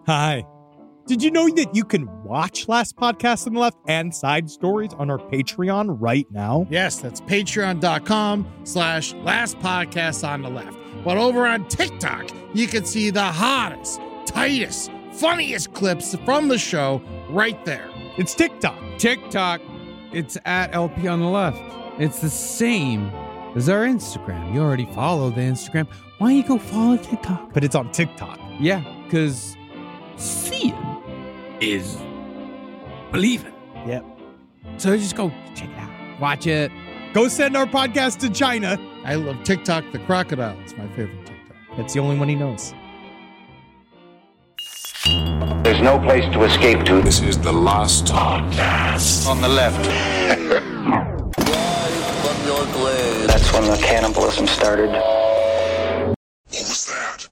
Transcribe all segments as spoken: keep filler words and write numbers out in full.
Hi. Did you know that you can watch Last Podcast on the Left and side stories on our Patreon right now? Yes, that's patreon.com slash last podcast on the left. But over on TikTok, you can see the hottest, tightest, funniest clips from the show right there. It's TikTok. TikTok, it's at L P on the left. It's the same as our Instagram. You already follow the Instagram. Why don't you go follow TikTok? But it's on TikTok. Yeah, because seeing is believing. Yep. So just go check it out. Watch it. Go send our podcast to China. I love TikTok the crocodile. It's my favorite TikTok. That's the only one he knows. There's no place to escape to. This is the Last Podcast On the left. That's when the cannibalism started. What was that?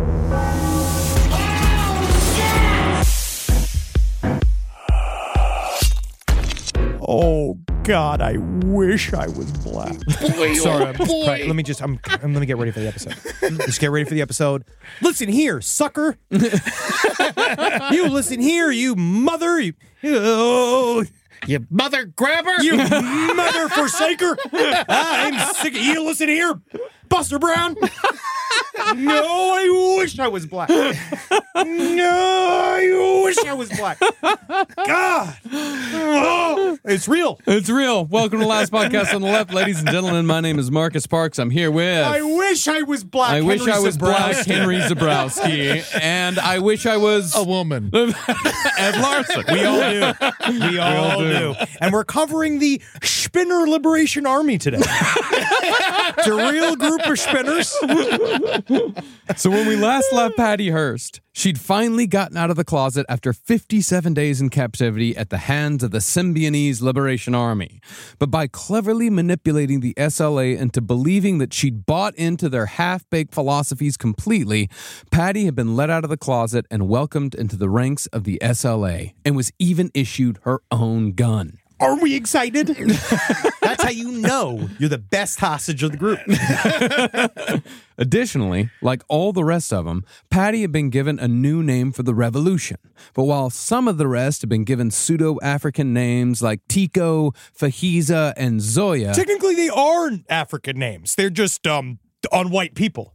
Oh God, I wish I was black. Boy, Sorry, oh I'm just, boy. right, let me just. I'm. I'm gonna get ready for the episode. Just get ready for the episode. Listen here, sucker. You listen here, you mother. You. Oh, You mother grabber! you mother forsaker. I'm sick of you. Listen here, Buster Brown. No, I wish I was black. No, I wish I was black. God, oh, it's real. It's real. Welcome to Last Podcast on the Left, ladies and gentlemen. My name is Marcus Parks. I'm here with... I wish I was black. I wish Henry I was black, Zabrowski. Henry Zabrowski. And I wish I was... A woman. Ed Larson. We all do. We all do. And we're covering the Spinner Liberation Army today. It's a real group of spinners. So when we last left Patty Hearst, she'd finally gotten out of the closet after fifty-seven days in captivity at the hands of the Symbionese Liberation Army. But by cleverly manipulating the S L A into believing that she'd bought into their half-baked philosophies completely, Patty had been let out of the closet and welcomed into the ranks of the S L A, and was even issued her own gun. Are we excited? That's how you know you're the best hostage of the group. Additionally, like all the rest of them, Patty had been given a new name for the revolution. But while some of the rest had been given pseudo-African names like Tico, Fahiza, and Zoya... Technically, they are African names. They're just um on white people.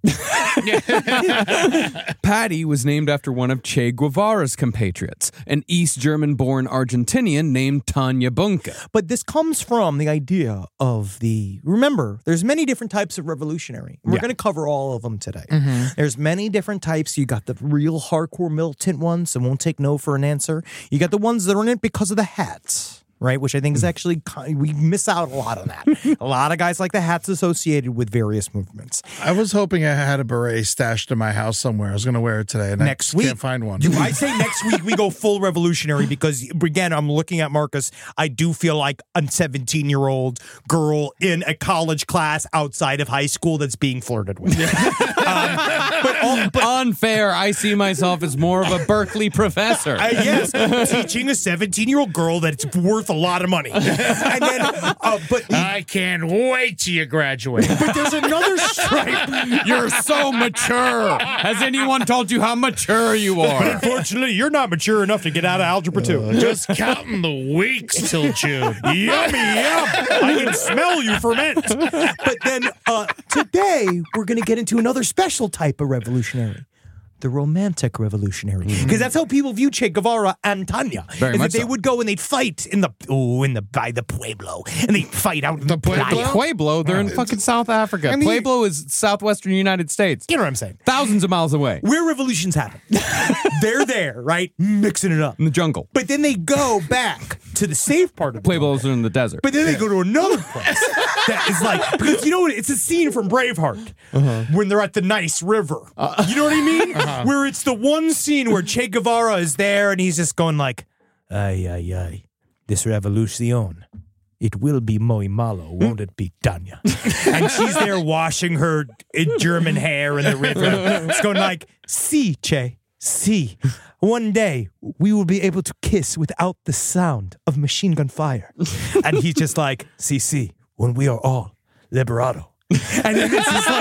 Patty was named after one of Che Guevara's compatriots, an East German-born Argentinian named Tanya Bunke. But this comes from the idea of the, remember, there's many different types of revolutionary. We're Yeah. going to cover all of them today. There's many different types. You got the real hardcore militant ones that won't take no for an answer. You got the ones that are in it because of the hats. Right, which I think is actually, we miss out a lot on that. A lot of guys like the hats associated with various movements. I was hoping I had a beret stashed in my house somewhere. I was going to wear it today, and Next I week. can't find one. Do I say next week we go full revolutionary? Because, again, I'm looking at Marcus. I do feel like a seventeen-year-old girl in a college class outside of high school that's being flirted with. um, but, all, but Unfair. I see myself as more of a Berkeley professor. Uh, yes, teaching a seventeen-year-old girl that it's worth a lot of money. And then, uh, but I can't wait till you graduate. but there's another stripe. You're so mature. Has anyone told you how mature you are? Unfortunately, you're not mature enough to get out of algebra two. Just counting the weeks till June. Yummy, yum. I can smell you ferment. But then uh, today, we're going to get into another special type of revolutionary. The romantic revolutionary. Because that's how people view Che Guevara and Tanya. Very is much that they so. would go and they'd fight in the, oh, in the, by the Pueblo. And they'd fight out in the Pueblo? playa. Pueblo, they're in fucking South Africa. I mean- Pueblo is southwestern United States. You know what I'm saying? Thousands of miles away. Where revolutions happen. They're there, right? Mixing it up. In the jungle. But then they go back to the safe part of the Pueblos are in the desert. But then they go to another place that is like, because you know what? It's a scene from Braveheart when they're at the nice river. You know what I mean? Where it's the one scene where Che Guevara is there and he's just going like, ay, ay, ay, this revolution, it will be muy malo, won't it be, Tanya? And she's there washing her German hair in the river. It's going like, see, Che, see. One day, we will be able to kiss without the sound of machine gun fire. And he's just like, see, see, when we are all liberado. And then it's just like,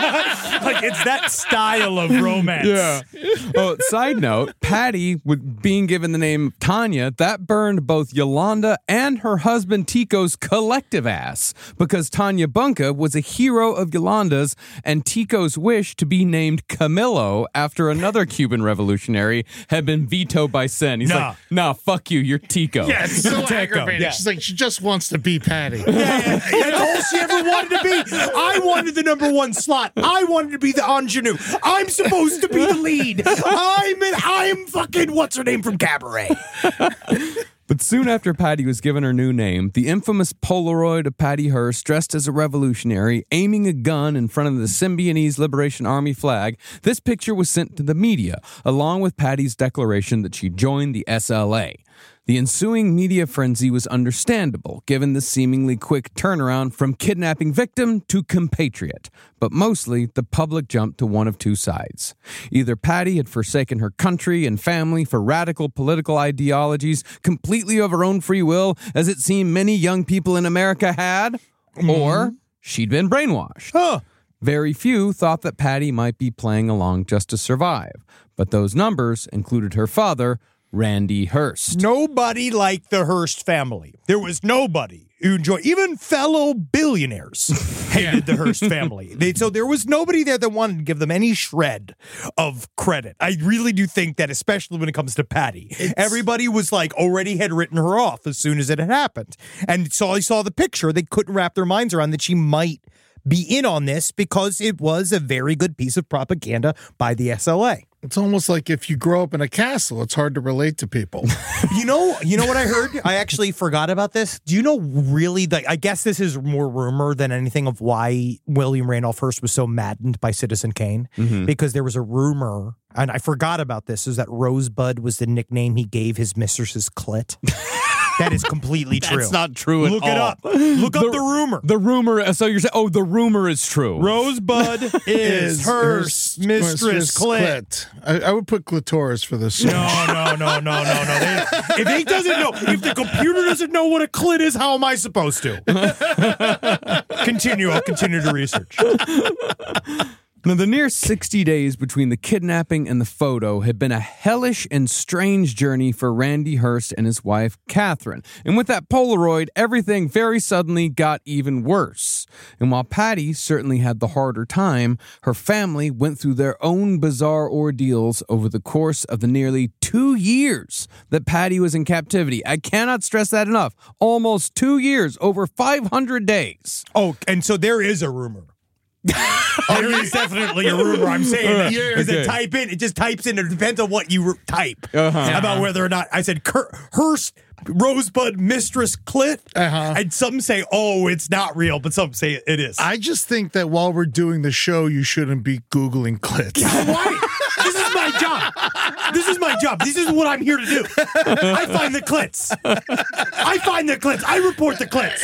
Like, it's that style of romance. Yeah. Oh, side note, Patty, with being given the name Tanya, that burned both Yolanda and her husband Tico's collective ass, because Tanya Bunka was a hero of Yolanda's, and Tico's wish to be named Camilo after another Cuban revolutionary had been vetoed by Sen. He's Nah. like, nah, fuck you, you're Tico. Yeah, It's so Tico, aggravating. yeah. She's like, she just wants to be Patty. Yeah, yeah, that's all she ever wanted to be. I wanted the number one slot. I wanted to be the ingenue. I'm supposed to be the lead. I'm an, I'm fucking what's her name from Cabaret. But soon after Patty was given her new name, the infamous Polaroid of Patty Hearst dressed as a revolutionary, aiming a gun in front of the Symbionese Liberation Army flag, this picture was sent to the media, along with Patty's declaration that she joined the S L A. The ensuing media frenzy was understandable, given the seemingly quick turnaround from kidnapping victim to compatriot. But mostly, the public jumped to one of two sides. Either Patty had forsaken her country and family for radical political ideologies completely of her own free will, as it seemed many young people in America had, or she'd been brainwashed. Huh. Very few thought that Patty might be playing along just to survive. But those numbers included her father, Randy Hearst. Nobody liked the Hearst family. There was nobody who enjoyed, even fellow billionaires hated the Hearst family. They, so there was nobody there that wanted to give them any shred of credit. I really do think that, especially when it comes to Patty, everybody was like already had written her off as soon as it had happened. And so I saw the picture. They couldn't wrap their minds around that she might be in on this because it was a very good piece of propaganda by the S L A. It's almost like if you grow up in a castle, it's hard to relate to people. You know, you know what I heard? I actually forgot about this. Do you know really, like, I guess this is more rumor than anything of why William Randolph Hearst was so maddened by Citizen Kane? Mm-hmm. Because there was a rumor, and I forgot about this, is that Rosebud was the nickname he gave his mistress's clit. That is completely true. That's not true at Look all. it up. Look up the rumor. The rumor, so you're saying, oh, the rumor is true. Rosebud is Hearst's mistress clit. I, I would put clitoris for this. No, no, no, no, no, no. They, if he doesn't know, if the computer doesn't know what a clit is, how am I supposed to? Continue. I'll continue to research. Now, the near sixty days between the kidnapping and the photo had been a hellish and strange journey for Randy Hearst and his wife, Catherine. And with that Polaroid, everything very suddenly got even worse. And while Patty certainly had the harder time, her family went through their own bizarre ordeals over the course of the nearly two years that Patty was in captivity. I cannot stress that enough. Almost two years, over five hundred days. Oh, and so there is a rumor. There is definitely a rumor. I'm saying that because Okay. it type in, it just types in. It depends on what you type Uh-huh. about whether or not. I said Kurt, Hearst Rosebud mistress clit, Uh-huh. and some say, "Oh, it's not real," but some say it is. I just think that while we're doing the show, you shouldn't be Googling clits. Why? This is my job. This is my job. This is what I'm here to do. I find the clits. I find the clits. I report the clits.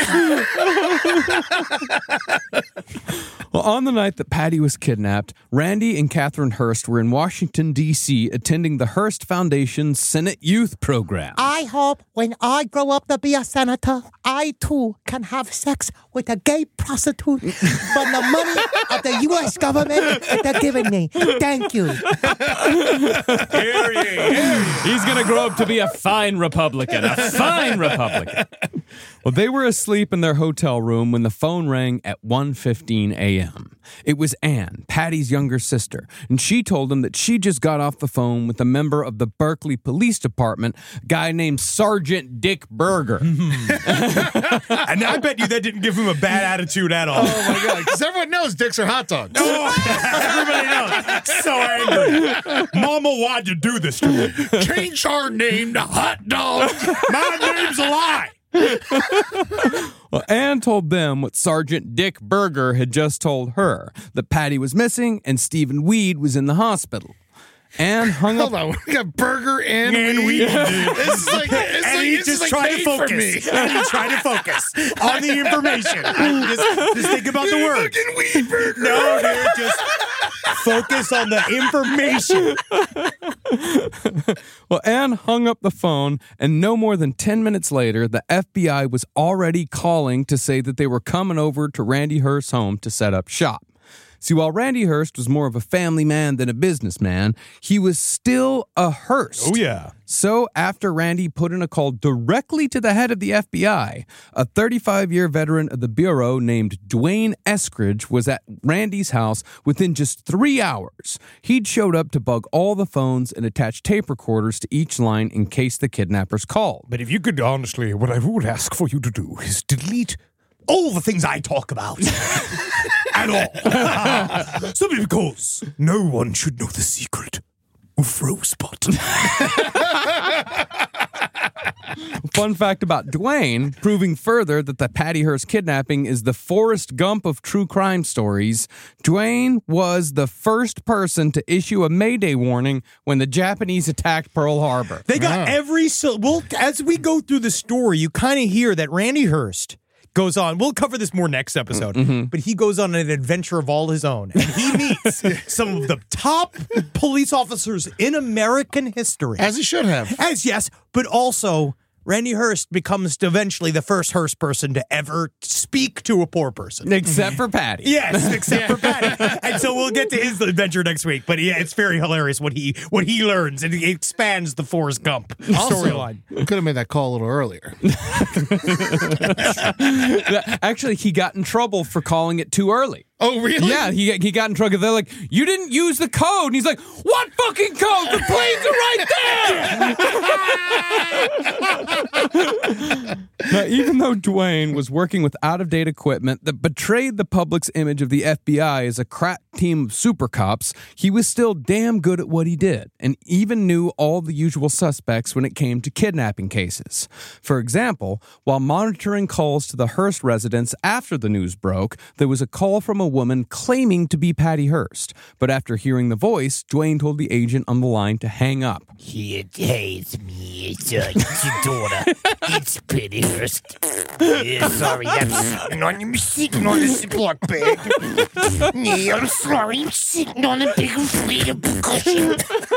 Well, on the night that Patty was kidnapped, Randy and Catherine Hearst were in Washington, D C, attending the Hearst Foundation's Senate Youth Program. I hope when I grow up to be a senator, I too can have sex with a gay prostitute from the money of the U S government that they're giving me. Thank you. He's going to grow up to be a fine Republican, a fine Republican. Well, they were asleep in their hotel room when the phone rang at one fifteen a.m. It was Anne, Patty's younger sister, and she told them that she just got off the phone with a member of the Berkeley Police Department, a guy named Sergeant Dick Berger. And I bet you that didn't give him a bad attitude at all. Oh my god! Because everyone knows dicks are hot dogs. Everybody knows. So angry. Mama, why'd you do this to me? Change our name to Hot Dog. My name's a lie. Well, Anne told them what Sergeant Dick Berger had just told her, that Patty was missing and Stephen Weed was in the hospital. Anne hung up... Hold on, we got burger and, And weed. weed, dude. This is like, it's And like, he this just is like tried to made for focus. me. And he tried to focus on the information. Just, just think about the words. Fucking weed burger. No, dude, just focus on the information. Well, Anne hung up the phone, and no more than ten minutes later, the F B I was already calling to say that they were coming over to Randy Hearst's home to set up shop. See, while Randy Hearst was more of a family man than a businessman, he was still a Hearst. Oh, yeah. So after Randy put in a call directly to the head of the F B I, a thirty-five-year veteran of the Bureau named Dwayne Eskridge was at Randy's house within just three hours. He'd showed up to bug all the phones and attach tape recorders to each line in case the kidnappers called. But if you could, honestly, what I would ask for you to do is delete all the things I talk about. At all. Simply because no one should know the secret of Rosebud. Fun fact about Dwayne, proving further that the Patty Hearst kidnapping is the Forrest Gump of true crime stories, Dwayne was the first person to issue a Mayday warning when the Japanese attacked Pearl Harbor. They got every... So, well, as we go through the story, you kind of hear that Randy Hearst goes on, we'll cover this more next episode, mm-hmm. but he goes on an adventure of all his own, and he meets some of the top police officers in American history. As he should have. As, yes, but also Randy Hearst becomes eventually the first Hearst person to ever speak to a poor person. Except for Patty. Yes, except for Patty. And so we'll get to his adventure next week, but yeah, it's very hilarious what he what he learns, and he expands the Forrest Gump storyline. We could have made that call a little earlier. Actually, he got in trouble for calling it too early. Oh, really? Yeah, he, he got in trouble. They're like, you didn't use the code. And he's like, what fucking code? The planes are right there! Now, even though Dwayne was working with out-of-date equipment that betrayed the public's image of the F B I as a crap team of super cops, he was still damn good at what he did, and even knew all the usual suspects when it came to kidnapping cases. For example, while monitoring calls to the Hearst residence after the news broke, there was a call from a woman claiming to be Patty Hearst. But after hearing the voice, Dwayne told the agent on the line to hang up. Hey, hey, it's me. It's, uh, it's your daughter. It's Patty Hearst. Yeah, sorry, I'm sitting on, I'm sitting on a Ziploc bag. Yeah, I'm sorry, I'm sitting on a big freedom cushion.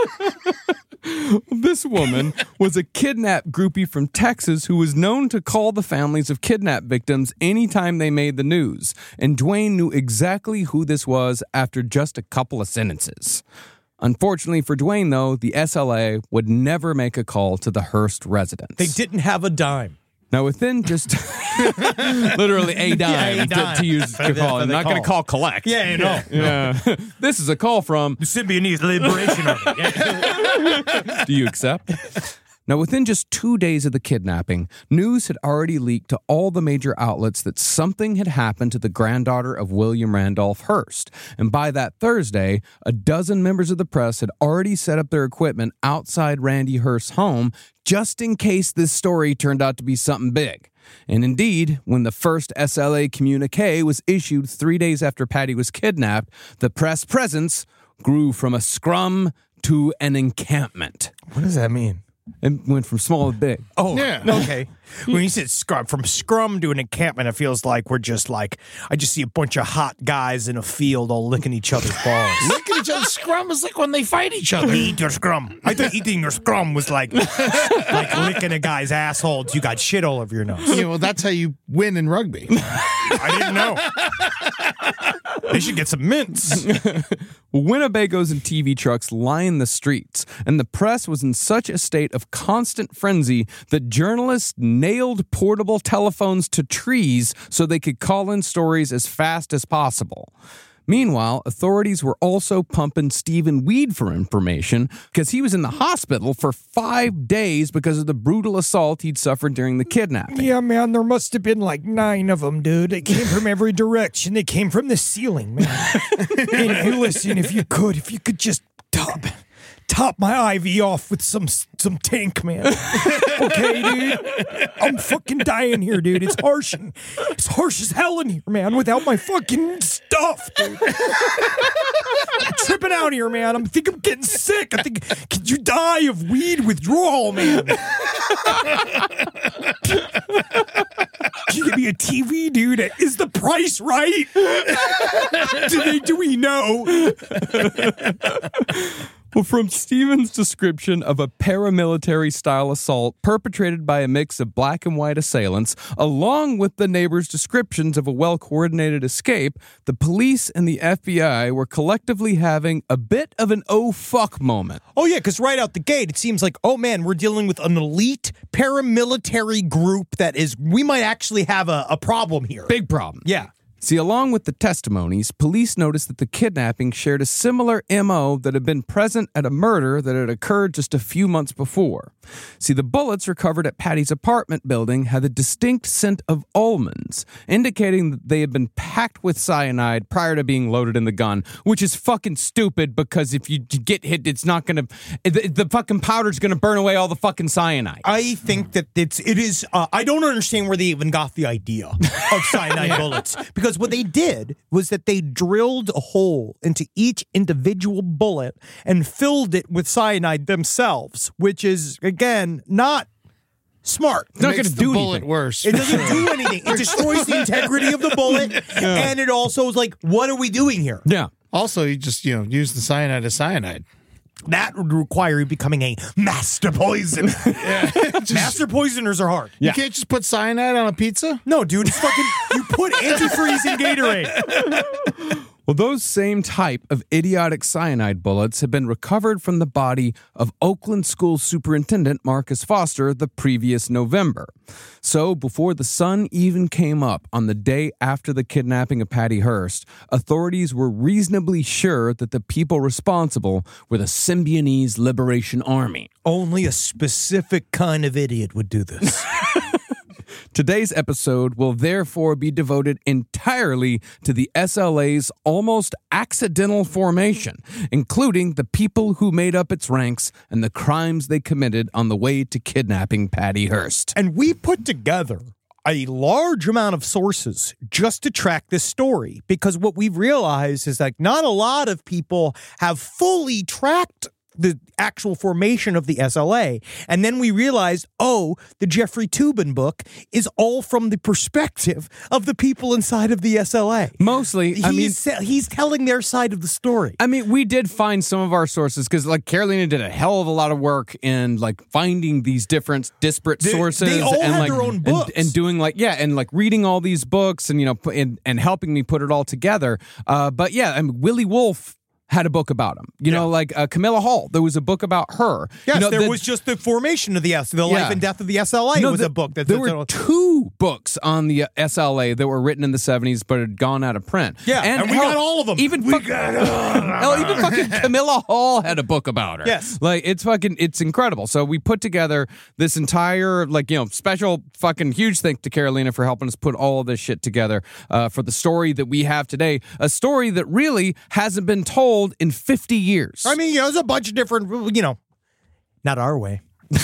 This woman was a kidnap groupie from Texas who was known to call the families of kidnap victims anytime they made the news, and Dwayne knew exactly who this was after just a couple of sentences. Unfortunately for Dwayne, though, the S L A would never make a call to the Hearst residence. They didn't have a dime. Now, within just literally a dime, yeah, a dime. To, to use to call. I'm not going to call collect. Yeah, you know. Yeah. Yeah. This is a call from the Symbionese Liberation Army. Yeah. Do you accept? Now, within just two days of the kidnapping, news had already leaked to all the major outlets that something had happened to the granddaughter of William Randolph Hearst. And by that Thursday, a dozen members of the press had already set up their equipment outside Randy Hearst's home just in case this story turned out to be something big. And indeed, when the first S L A communique was issued three days after Patty was kidnapped, the press presence grew from a scrum to an encampment. What does that mean? It went from small to big. Oh, yeah. Okay. When you said scrum, from scrum to an encampment, it feels like we're just like, I just see a bunch of hot guys in a field all licking each other's balls. Licking each other's scrum is like when they fight each other. Eat your scrum. I thought eating your scrum was like, like licking a guy's asshole until you got shit all over your nose. Yeah, well, that's how you win in rugby. I didn't know. They should get some mints. Winnebagos and T V trucks lined the streets, and the press was in such a state of constant frenzy that journalists nailed portable telephones to trees so they could call in stories as fast as possible. Meanwhile, authorities were also pumping Stephen Weed for information because he was in the hospital for five days because of the brutal assault he'd suffered during the kidnapping. Yeah, man, there must have been like nine of them, dude. They came from every direction. They came from the ceiling, man. and, and listen, if you could, if you could just top, top my I V off with some some tank, man. Okay, dude? I'm fucking dying here, dude. It's harsh. And, it's harsh as hell in here, man, without my fucking stuff, dude. I'm tripping out here, man. I think I'm getting sick. I think, could you die of weed withdrawal, man? Can you give me a T V, dude? Is the price right? do, they, do we know? Well, from Stephen's description of a paramilitary-style assault perpetrated by a mix of black and white assailants, along with the neighbors' descriptions of a well-coordinated escape, the police and the F B I were collectively having a bit of an oh fuck moment. Oh, yeah, because right out the gate, it seems like, oh, man, we're dealing with an elite paramilitary group that is, we might actually have a, a problem here. Big problem. Yeah. See, along with the testimonies, police noticed that the kidnapping shared a similar M O that had been present at a murder that had occurred just a few months before. See, the bullets recovered at Patty's apartment building had a distinct scent of almonds, indicating that they had been packed with cyanide prior to being loaded in the gun, which is fucking stupid because if you get hit, it's not going to, the, the fucking powder's going to burn away all the fucking cyanide. I think that it's, it is, uh, I don't understand where they even got the idea of cyanide yeah. bullets, because what they did was that they drilled a hole into each individual bullet and filled it with cyanide themselves, which is, again, not smart. It's not going to do the bullet anything. worse. It doesn't do anything. It destroys the integrity of the bullet, yeah. and it also is like, what are we doing here? Yeah. Also, you just, you know, use the cyanide as cyanide. That would require you becoming a master poisoner. yeah. just, master poisoners are hard. You Yeah. can't just put cyanide on a pizza? No, dude, it's fucking, you put antifreeze in Gatorade. Well, those same type of idiotic cyanide bullets had been recovered from the body of Oakland School Superintendent Marcus Foster the previous November. So, before the sun even came up on the day after the kidnapping of Patty Hearst, authorities were reasonably sure that the people responsible were the Symbionese Liberation Army. Only a specific kind of idiot would do this. Today's episode will therefore be devoted entirely to the S L A's almost accidental formation, including the people who made up its ranks and the crimes they committed on the way to kidnapping Patty Hearst. And we put together a large amount of sources just to track this story, because what we've realized is like not a lot of people have fully tracked the actual formation of the S L A. And then we realized, oh, the Jeffrey Toobin book is all from the perspective of the people inside of the S L A. Mostly, I mean, he's, he's telling their side of the story. I mean, we did find some of our sources because, like, Carolina did a hell of a lot of work in like finding these different disparate They- sources they all and had like their own and- books. And, doing like yeah, and like reading all these books and you know pu- and, and helping me put it all together. Uh, but yeah, I mean, Willie Wolf had a book about him. You know, like uh, Camilla Hall, there was a book about her. Yes, you know, there the- was just the formation of the S, the Yeah. life and death of the S L A No, was the- a book that there were two books on the S L A that were written in the seventies, but had gone out of print. Yeah, and we got all of them. Even We fuck- got all of them. Hell, even fucking Camilla Hall had a book about her. Yes. like it's fucking, it's incredible. So we put together this entire, like you know, special fucking huge thanks to Carolina for helping us put all of this shit together uh, for the story that we have today. A story that really hasn't been told in fifty years. I mean, you know, there's a bunch of different, you know, not our way.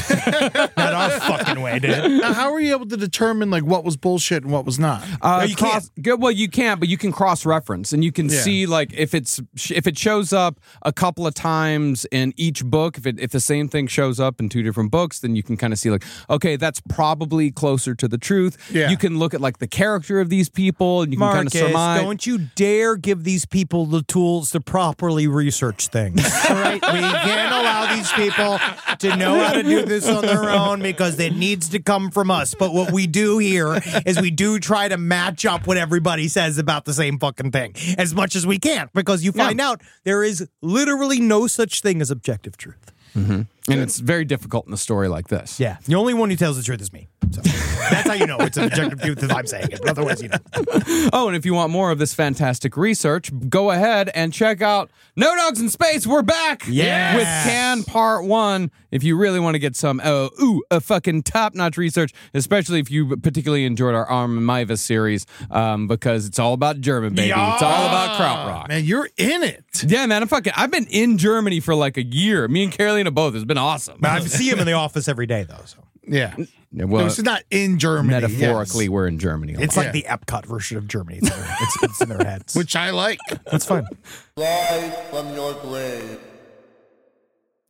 Not our fucking way, dude. Now, how were you able to determine like what was bullshit and what was not? Uh, No, you cross, good, well, you can't, but you can cross-reference, and you can Yeah. see like if it's if it shows up a couple of times in each book. If it if the same thing shows up in two different books, then you can kind of see like, okay, that's probably closer to the truth. Yeah. You can look at like the character of these people, and you can kind Marcus, of surmise. don't you dare give these people the tools to properly research things. All right? We can't allow these people to know how to do this on their own because it needs to come from us. But what we do here is we do try to match up what everybody says about the same fucking thing as much as we can, because you find out there is literally no such thing as objective truth. And it's very difficult in a story like this. Yeah. The only one who tells the truth is me. So that's how you know it's an objective truth if I'm saying it. But otherwise, you know. Oh, and if you want more of this fantastic research, go ahead and check out No Dogs in Space. We're back Yes. with Can Part One. If you really want to get some, uh, ooh, a fucking top-notch research, especially if you particularly enjoyed our Arm and Mavis series, um, because it's all about German, baby. It's all about krautrock. Man, you're in it. Yeah, man, I'm fucking. I've been in Germany for like a year. Me and Carolina both. It's been awesome. I see him in the office every day, though. So Yeah. Yeah, well, No, it's not in Germany. metaphorically, yes. we're in Germany. a it's lot. like the Epcot version of Germany. It's in their, it's, it's in their heads. Which I like. That's fine. Rise from your grave.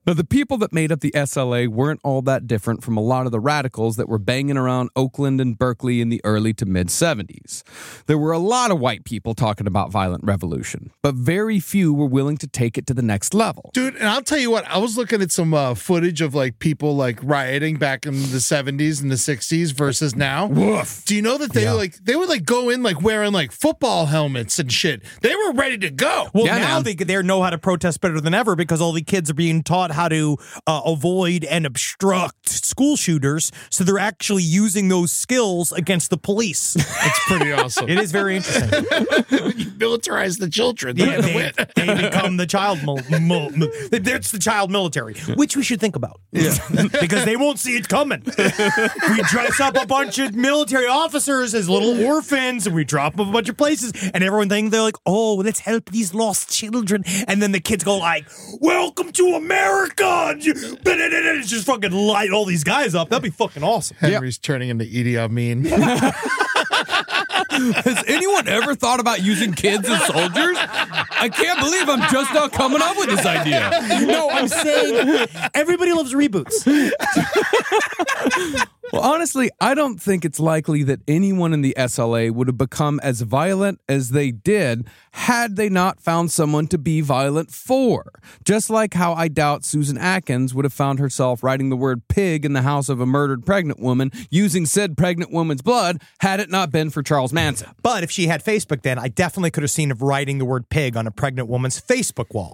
Now, the people that made up the S L A weren't all that different from a lot of the radicals that were banging around Oakland and Berkeley in the early to mid-seventies. There were a lot of white people talking about violent revolution, but very few were willing to take it to the next level. Dude, and I'll tell you what, I was looking at some uh, footage of like people like rioting back in the seventies and the sixties versus now. Woof. Do you know that they Yeah. like they would like go in like wearing like football helmets and shit? They were ready to go. Well, Yeah, now man. they they know how to protest better than ever because all the kids are being taught how to uh, avoid and obstruct school shooters. So they're actually using those skills against the police. It's pretty awesome. It is very interesting. You militarize the children. They're Yeah, gonna they, win. they become the child mil- mil- mil- it's the child military, which we should think about. Yeah. Because they won't see it coming. We dress up a bunch of military officers as little orphans and we drop them a bunch of places and everyone thinks they're like, oh, let's help these lost children. And then the kids go like, welcome to America. And it's just fucking light all these guys up. That'd be fucking awesome. Henry's turning into Idi Amin. Has anyone ever thought about using kids as soldiers? I can't believe I'm just now coming up with this idea. No, I'm saying everybody loves reboots. Well, honestly, I don't think it's likely that anyone in the S L A would have become as violent as they did had they not found someone to be violent for. Just like how I doubt Susan Atkins would have found herself writing the word pig in the house of a murdered pregnant woman using said pregnant woman's blood had it not been for Charles Manson. But if she had Facebook then, I definitely could have seen her writing the word pig on a pregnant woman's Facebook wall.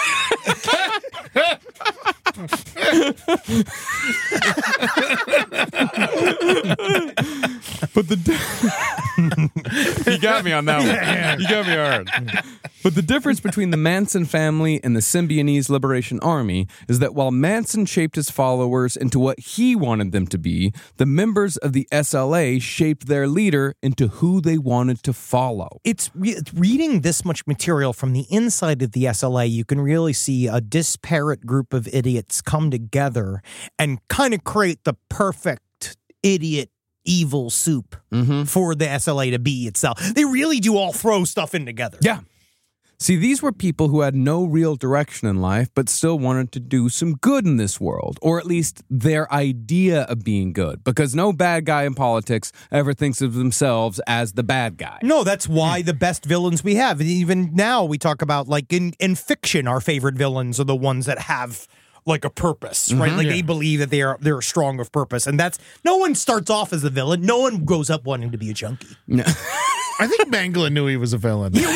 But the di- you got me on that one. You got me hard. But the difference between the Manson family and the Symbionese Liberation Army is that while Manson shaped his followers into what he wanted them to be, the members of the S L A shaped their leader into who they wanted to follow. It's re- reading this much material from the inside of the S L A, you can really see a disparate group of idiots come together and kind of create the perfect idiot evil soup Mm-hmm. for the S L A to be itself. They really do all throw stuff in together. Yeah. See, these were people who had no real direction in life, but still wanted to do some good in this world, or at least their idea of being good, because no bad guy in politics ever thinks of themselves as the bad guy. No, that's why the best villains we have. And even now we talk about, like, in, in fiction, our favorite villains are the ones that have like a purpose, right? Like they believe that they are they're strong of purpose. And that's no one starts off as a villain. No one grows up wanting to be a junkie. No. I think Mangala knew he was a villain. Like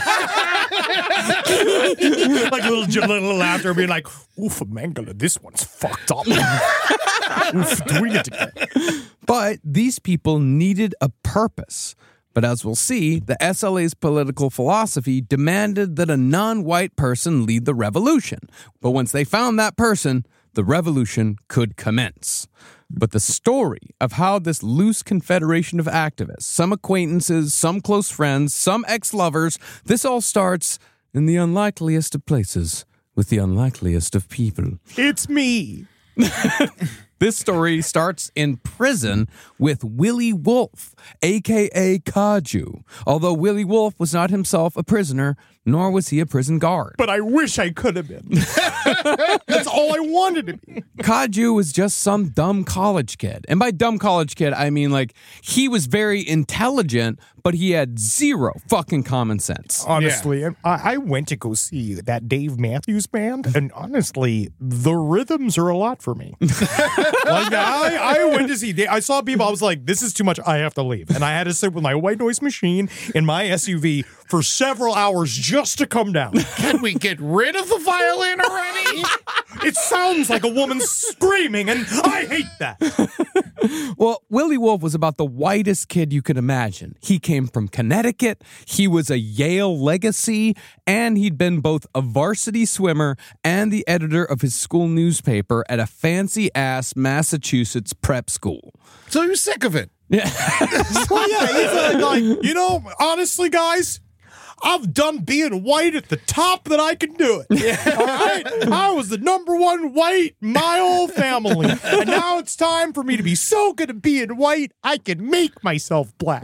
a little, little laughter being like, oof, Mangala, this one's fucked up. Oof, doing it again. But these people needed a purpose. But as we'll see, the S L A's political philosophy demanded that a non-white person lead the revolution. But once they found that person, the revolution could commence. But the story of how this loose confederation of activists, some acquaintances, some close friends, some ex-lovers, this all starts in the unlikeliest of places with the unlikeliest of people. It's me. This story starts in prison with Willie Wolf, a k a. Kaju. Although Willie Wolf was not himself a prisoner, nor was he a prison guard. But I wish I could have been. That's all I wanted to be. Kaju was just some dumb college kid. And by dumb college kid, I mean like he was very intelligent, but he had zero fucking common sense. Honestly, I, I went to go see that Dave Matthews Band, and honestly, the rhythms are a lot for me. Like I, I went to see. I saw people. I was like, "This is too much. I have to leave." And I had to sit with my white noise machine in my S U V for several hours just to come down. Can we get rid of the violin already? It sounds like a woman screaming, and I hate that. Well, Willie Wolf was about the whitest kid you could imagine. He came from Connecticut, he was a Yale legacy, and he'd been both a varsity swimmer and the editor of his school newspaper at a fancy-ass Massachusetts prep school. So he was sick of it. Well, yeah, he's uh, like, you know, honestly, guys, I've done being white at the top that I can do it. Yeah. All right? I was the number one white in my whole family. And now it's time for me to be so good at being white, I can make myself black.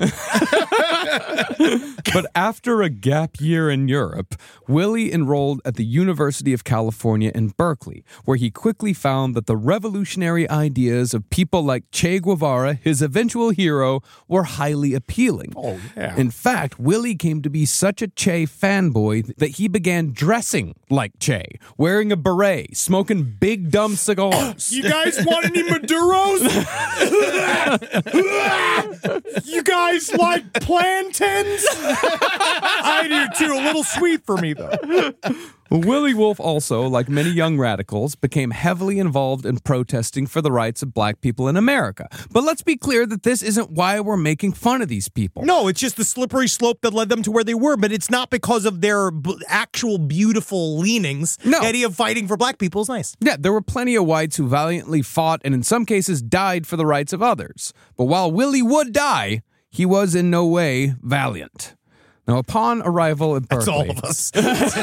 But after a gap year in Europe, Willie enrolled at the University of California in Berkeley, where he quickly found that the revolutionary ideas of people like Che Guevara, his eventual hero, were highly appealing. Oh, yeah. In fact, Willie came to be such a Che fanboy that he began dressing like Che, wearing a beret, smoking big dumb cigars. You guys want any Maduros? You guys like plantains? I do too. A little sweet for me, though. Willie Wolfe also, like many young radicals, became heavily involved in protesting for the rights of black people in America. But let's be clear that this isn't why we're making fun of these people. No, it's just the slippery slope that led them to where they were, but it's not because of their b- actual beautiful leanings. No. The idea of fighting for black people is nice. Yeah, there were plenty of whites who valiantly fought and in some cases died for the rights of others. But while Willie would die, he was in no way valiant. Now, upon arrival at Berkeley... That's all of us. This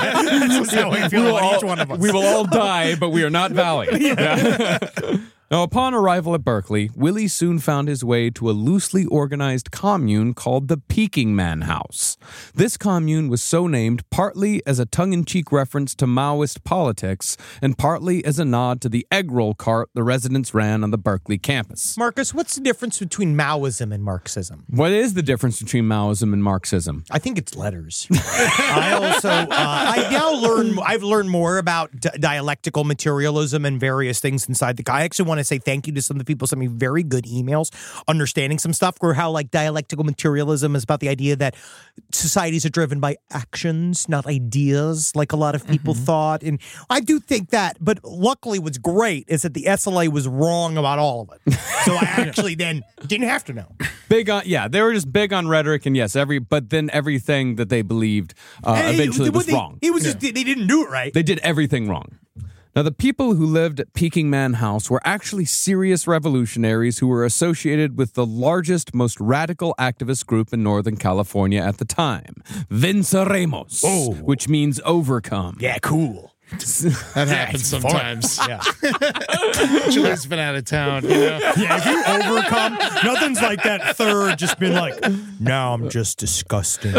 is how we feel about each one of us. We will all die, but we are not valiant. Yeah. Now, upon arrival at Berkeley, Willie soon found his way to a loosely organized commune called the Peking Man House. This commune was so named partly as a tongue-in-cheek reference to Maoist politics and partly as a nod to the egg roll cart the residents ran on the Berkeley campus. Marcus, what's the difference between Maoism and Marxism? What is the difference between Maoism and Marxism? I think it's letters. I also, uh, I now learn, I've learned more about di- dialectical materialism and various things inside the, I actually want to say thank you to some of the people who sent me very good emails understanding some stuff where how like dialectical materialism is about the idea that societies are driven by actions, not ideas, like a lot of people mm-hmm. thought. And I do think that, but luckily what's great is that the S L A was wrong about all of it. So I actually then didn't have to know. Big on, yeah, they were just big on rhetoric, and yes, every, but then everything that they believed uh, eventually it, was they, wrong. It was yeah. just, they didn't do it right. They did everything wrong. Now, the people who lived at Peking Man House were actually serious revolutionaries who were associated with the largest, most radical activist group in Northern California at the time, Venceremos, oh. which means overcome. Yeah, cool. That happens sometimes. Yeah. Julie's been out of town. You know? Yeah, if you overcome, nothing's like that third just been like, now I'm just disgusting.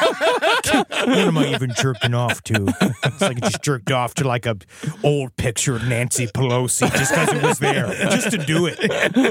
What am I even jerking off to? It's like I just jerked off to like a old picture of Nancy Pelosi just because it was there, just to do it.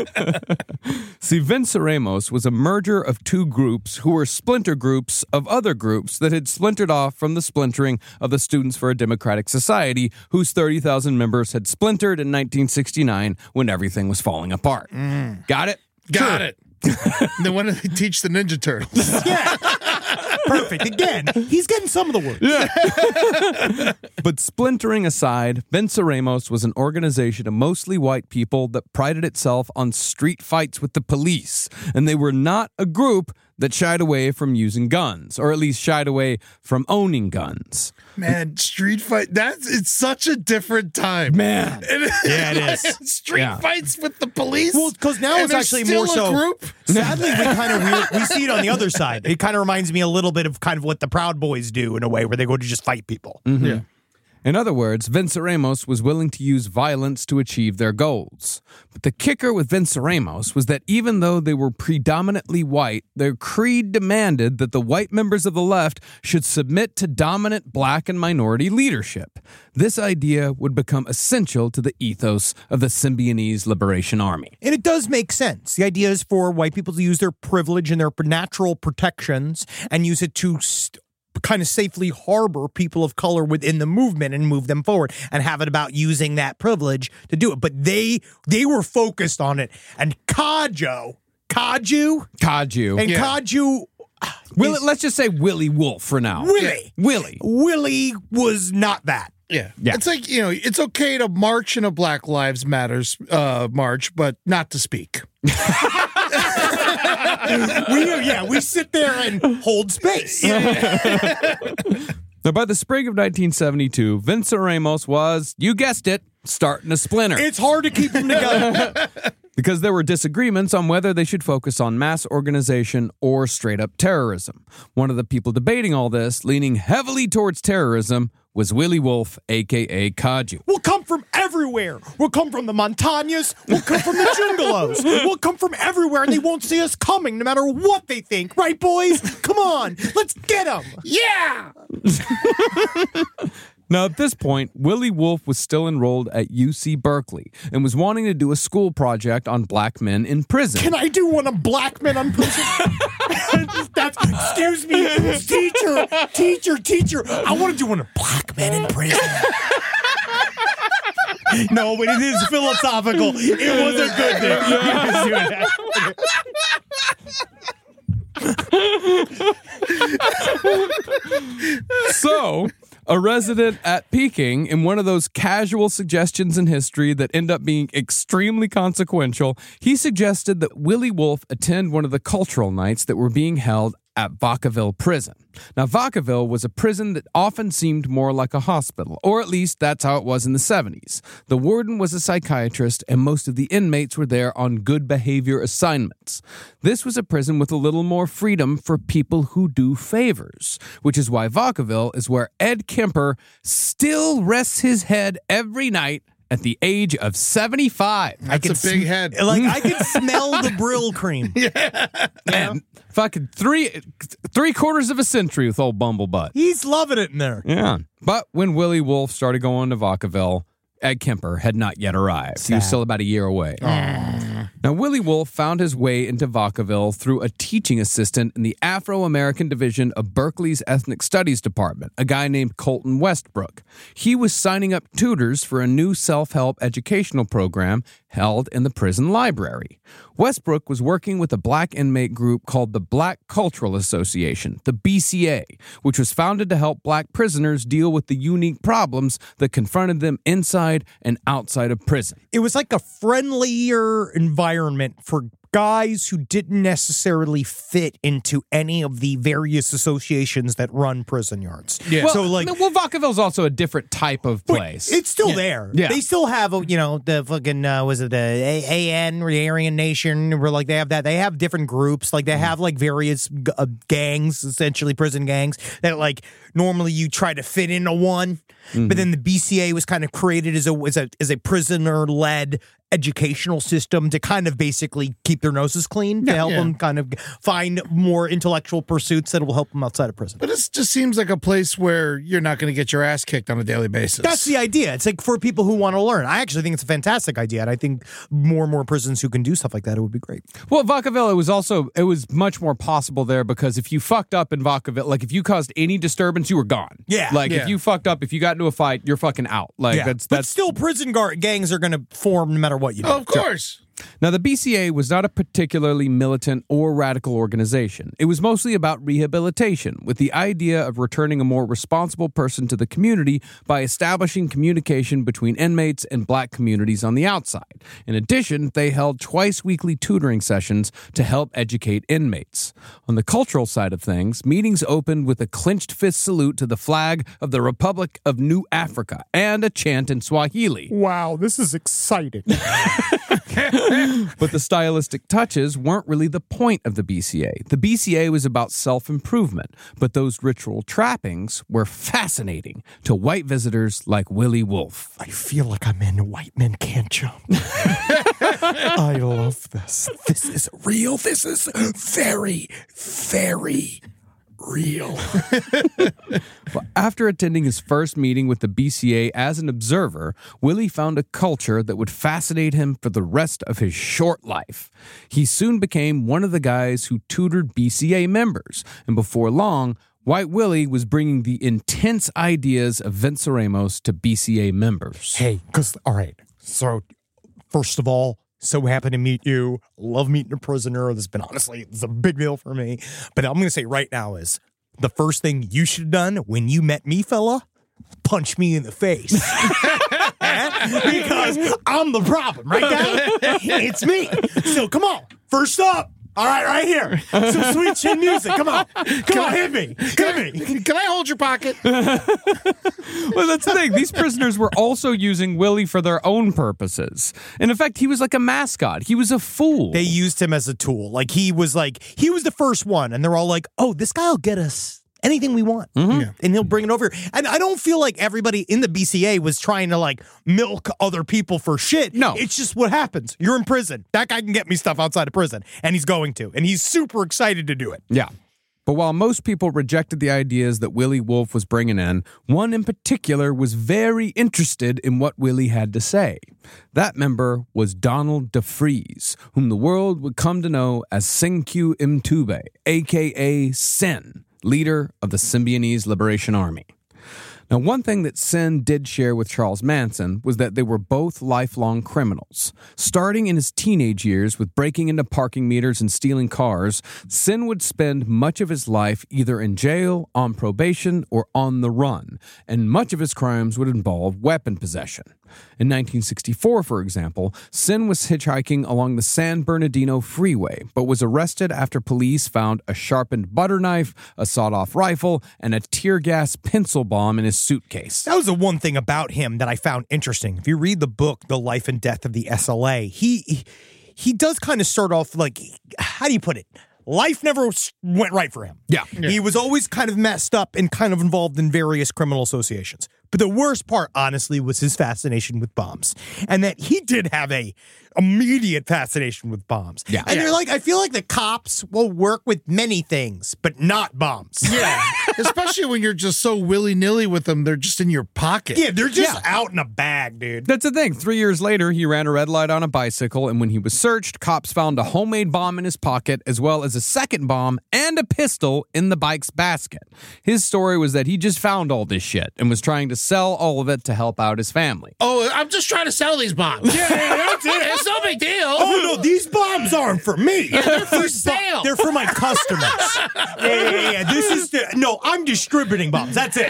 See, Venceremos was a merger of two groups who were splinter groups of other groups that had splintered off from the splintering of the Students for a Democratic Society, whose thirty thousand members had splintered in nineteen sixty-nine when everything was falling apart. Mm. Got it? Got it. Then when did they teach the Ninja Turtles? Yeah. Perfect. Again, he's getting some of the work. Yeah. But splintering aside, Venceremos was an organization of mostly white people that prided itself on street fights with the police. And they were not a group that shied away from using guns, or at least shied away from owning guns. Man, street fight, that's, it's such a different time. Man. It is. Yeah, it is. Street Yeah. fights with the police. Well, because now and it's there's actually still more a so. Group? Sadly, we kind of weird, we see it on the other side. It kind of reminds me a little bit of kind of what the Proud Boys do in a way, where they go to just fight people. Mm-hmm. Yeah. In other words, Venceremos was willing to use violence to achieve their goals. But the kicker with Venceremos was that even though they were predominantly white, their creed demanded that the white members of the left should submit to dominant black and minority leadership. This idea would become essential to the ethos of the Symbionese Liberation Army. And it does make sense. The idea is for white people to use their privilege and their natural protections and use it to st- kind of safely harbor people of color within the movement and move them forward and have it about using that privilege to do it. But they they were focused on it. And Kaju, Kaju, Kaju. and Yeah. Kaju. Will, is- let's just say Willie Wolfe for now. Willie. Willie. Willie was not that. Yeah. Yeah. It's like, you know, it's okay to march in a Black Lives Matters uh, march, but not to speak. We yeah, we sit there and hold space. Now, by the spring of nineteen seventy-two, Venceremos was, you guessed it, starting to splinter. It's hard to keep them together. because there were disagreements on whether they should focus on mass organization or straight-up terrorism. One of the people debating all this, leaning heavily towards terrorism, was Willie Wolf, a k a. Kaju. We'll come from everywhere. We'll come from the montañas. We'll come from the junglos. We'll come from everywhere, and they won't see us coming no matter what they think. Right, boys? Come on. Let's get them. Yeah! Now, at this point, Willie Wolf was still enrolled at U C Berkeley and was wanting to do a school project on black men in prison. Can I do one of black men on prison? That's, excuse me, teacher, teacher, teacher. I want to do one of black men in prison. No, but it is philosophical. It was a good thing. So, a resident at Peking, in one of those casual suggestions in history that end up being extremely consequential, he suggested that Willie Wolf attend one of the cultural nights that were being held at Vacaville Prison. Now, Vacaville was a prison that often seemed more like a hospital, or at least that's how it was in the seventies. The warden was a psychiatrist, and most of the inmates were there on good behavior assignments. This was a prison with a little more freedom for people who do favors, which is why Vacaville is where Ed Kemper still rests his head every night at the age of seventy-five. That's a big sm- head. Like, I can smell the Brill cream. And fucking three three quarters of a century with old Bumblebutt. He's loving it in there. Yeah. But when Willie Wolf started going to Vacaville, Ed Kemper had not yet arrived. He was still about a year away. Now, Willie Wolf found his way into Vacaville through a teaching assistant in the Afro-American division of Berkeley's Ethnic Studies Department, a guy named Colton Westbrook. He was signing up tutors for a new self-help educational program held in the prison library. Westbrook was working with a black inmate group called the Black Cultural Association, the B C A, which was founded to help black prisoners deal with the unique problems that confronted them inside and outside of prison. It was like a friendlier environment for guys who didn't necessarily fit into any of the various associations that run prison yards. Yeah. Well, so like, well, Vacaville's also a different type of place. it's still there. Yeah. They still have, a, you know, the fucking, uh, was it the A- AN or the Aryan Nation? Where like they have that. They have different groups. Like they have like various g- uh, gangs, essentially prison gangs that like normally you try to fit into one. Mm-hmm. But then the B C A was kind of created as a as a, as a prisoner-led educational system to kind of basically keep their noses clean, to Yeah, help yeah. them kind of find more intellectual pursuits that will help them outside of prison. But it just seems like a place where you're not going to get your ass kicked on a daily basis. That's the idea. It's like for people who want to learn. I actually think it's a fantastic idea, and I think more and more prisons who can do stuff like that, it would be great. Well, Vacaville, it was also, it was much more possible there because if you fucked up in Vacaville, like if you caused any disturbance, you were gone. Yeah. Like Yeah. if you fucked up, if you got into a fight, you're fucking out. Like that's, but that's, still, prison gar- gangs are going to form no matter what you do. Oh, of course. Now, the B C A was not a particularly militant or radical organization. It was mostly about rehabilitation, with the idea of returning a more responsible person to the community by establishing communication between inmates and black communities on the outside. In addition, they held twice-weekly tutoring sessions to help educate inmates. On the cultural side of things, meetings opened with a clenched fist salute to the flag of the Republic of New Africa and a chant in Swahili. Wow, this is exciting. But the stylistic touches weren't really the point of the B C A. The B C A was about self-improvement, but those ritual trappings were fascinating to white visitors like Willie Wolf. I feel like I'm in White Men Can't Jump. I love this. This is real. This is very, very real. Well, after attending his first meeting with the B C A as an observer, Willie found a culture that would fascinate him for the rest of his short life. He soon became one of the guys who tutored B C A members, and before long, White Willie was bringing the intense ideas of Venceremos to B C A members. Hey, because, all right. So, first of all, so happy to meet you. Love meeting a prisoner. This has been, honestly, it's a big deal for me. But I'm going to say right now is the first thing you should have done when you met me, fella, punch me in the face. Because I'm the problem, right, guy? It's me. So come on. First up, All right, right here. Some sweet chin music. Come on. Come on, hit me. Hit me. Can I hold your pocket? Well, that's the thing. These prisoners were also using Willie for their own purposes. And in fact, he was like a mascot. He was a fool. They used him as a tool. Like, he was like, he was the first one. And they're all like, oh, this guy will get us anything we want. Mm-hmm. Yeah. And he'll bring it over. And I don't feel like everybody in the B C A was trying to like milk other people for shit. No. It's just what happens. You're in prison. That guy can get me stuff outside of prison. And he's going to. And he's super excited to do it. Yeah. But while most people rejected the ideas that Willie Wolf was bringing in, one in particular was very interested in what Willie had to say. That member was Donald DeFries, whom the world would come to know as Sencue Mtube, a k a. Sin, leader of the Symbionese Liberation Army. Now, one thing that Sin did share with Charles Manson was that they were both lifelong criminals. Starting in his teenage years with breaking into parking meters and stealing cars, Sin would spend much of his life either in jail, on probation, or on the run, and much of his crimes would involve weapon possession. In nineteen sixty-four, for example, Sin was hitchhiking along the San Bernardino Freeway, but was arrested after police found a sharpened butter knife, a sawed-off rifle, and a tear gas pencil bomb in his suitcase. That was the one thing about him that I found interesting. If you read the book, The Life and Death of the S L A, he he, he does kind of start off like, how do you put it? Life never went right for him. Yeah. yeah. He was always kind of messed up and kind of involved in various criminal associations. But the worst part, honestly, was his fascination with bombs. And that he did have a immediate fascination with bombs. Yeah. And Yeah. you're like, I feel like the cops will work with many things, but not bombs. Yeah. Especially when you're just so willy-nilly with them, they're just in your pocket. Yeah, they're just Yeah. out in a bag, dude. That's the thing. Three years later, he ran a red light on a bicycle, and when he was searched, cops found a homemade bomb in his pocket, as well as a second bomb and a pistol in the bike's basket. His story was that he just found all this shit and was trying to sell all of it to help out his family. Oh, I'm just trying to sell these bombs. Yeah, that's it. It's no big deal. Oh, no, these bombs aren't for me. They're for These bo- sale. They're for my customers. Yeah, yeah, yeah. This is the, no, I'm distributing bombs. That's it.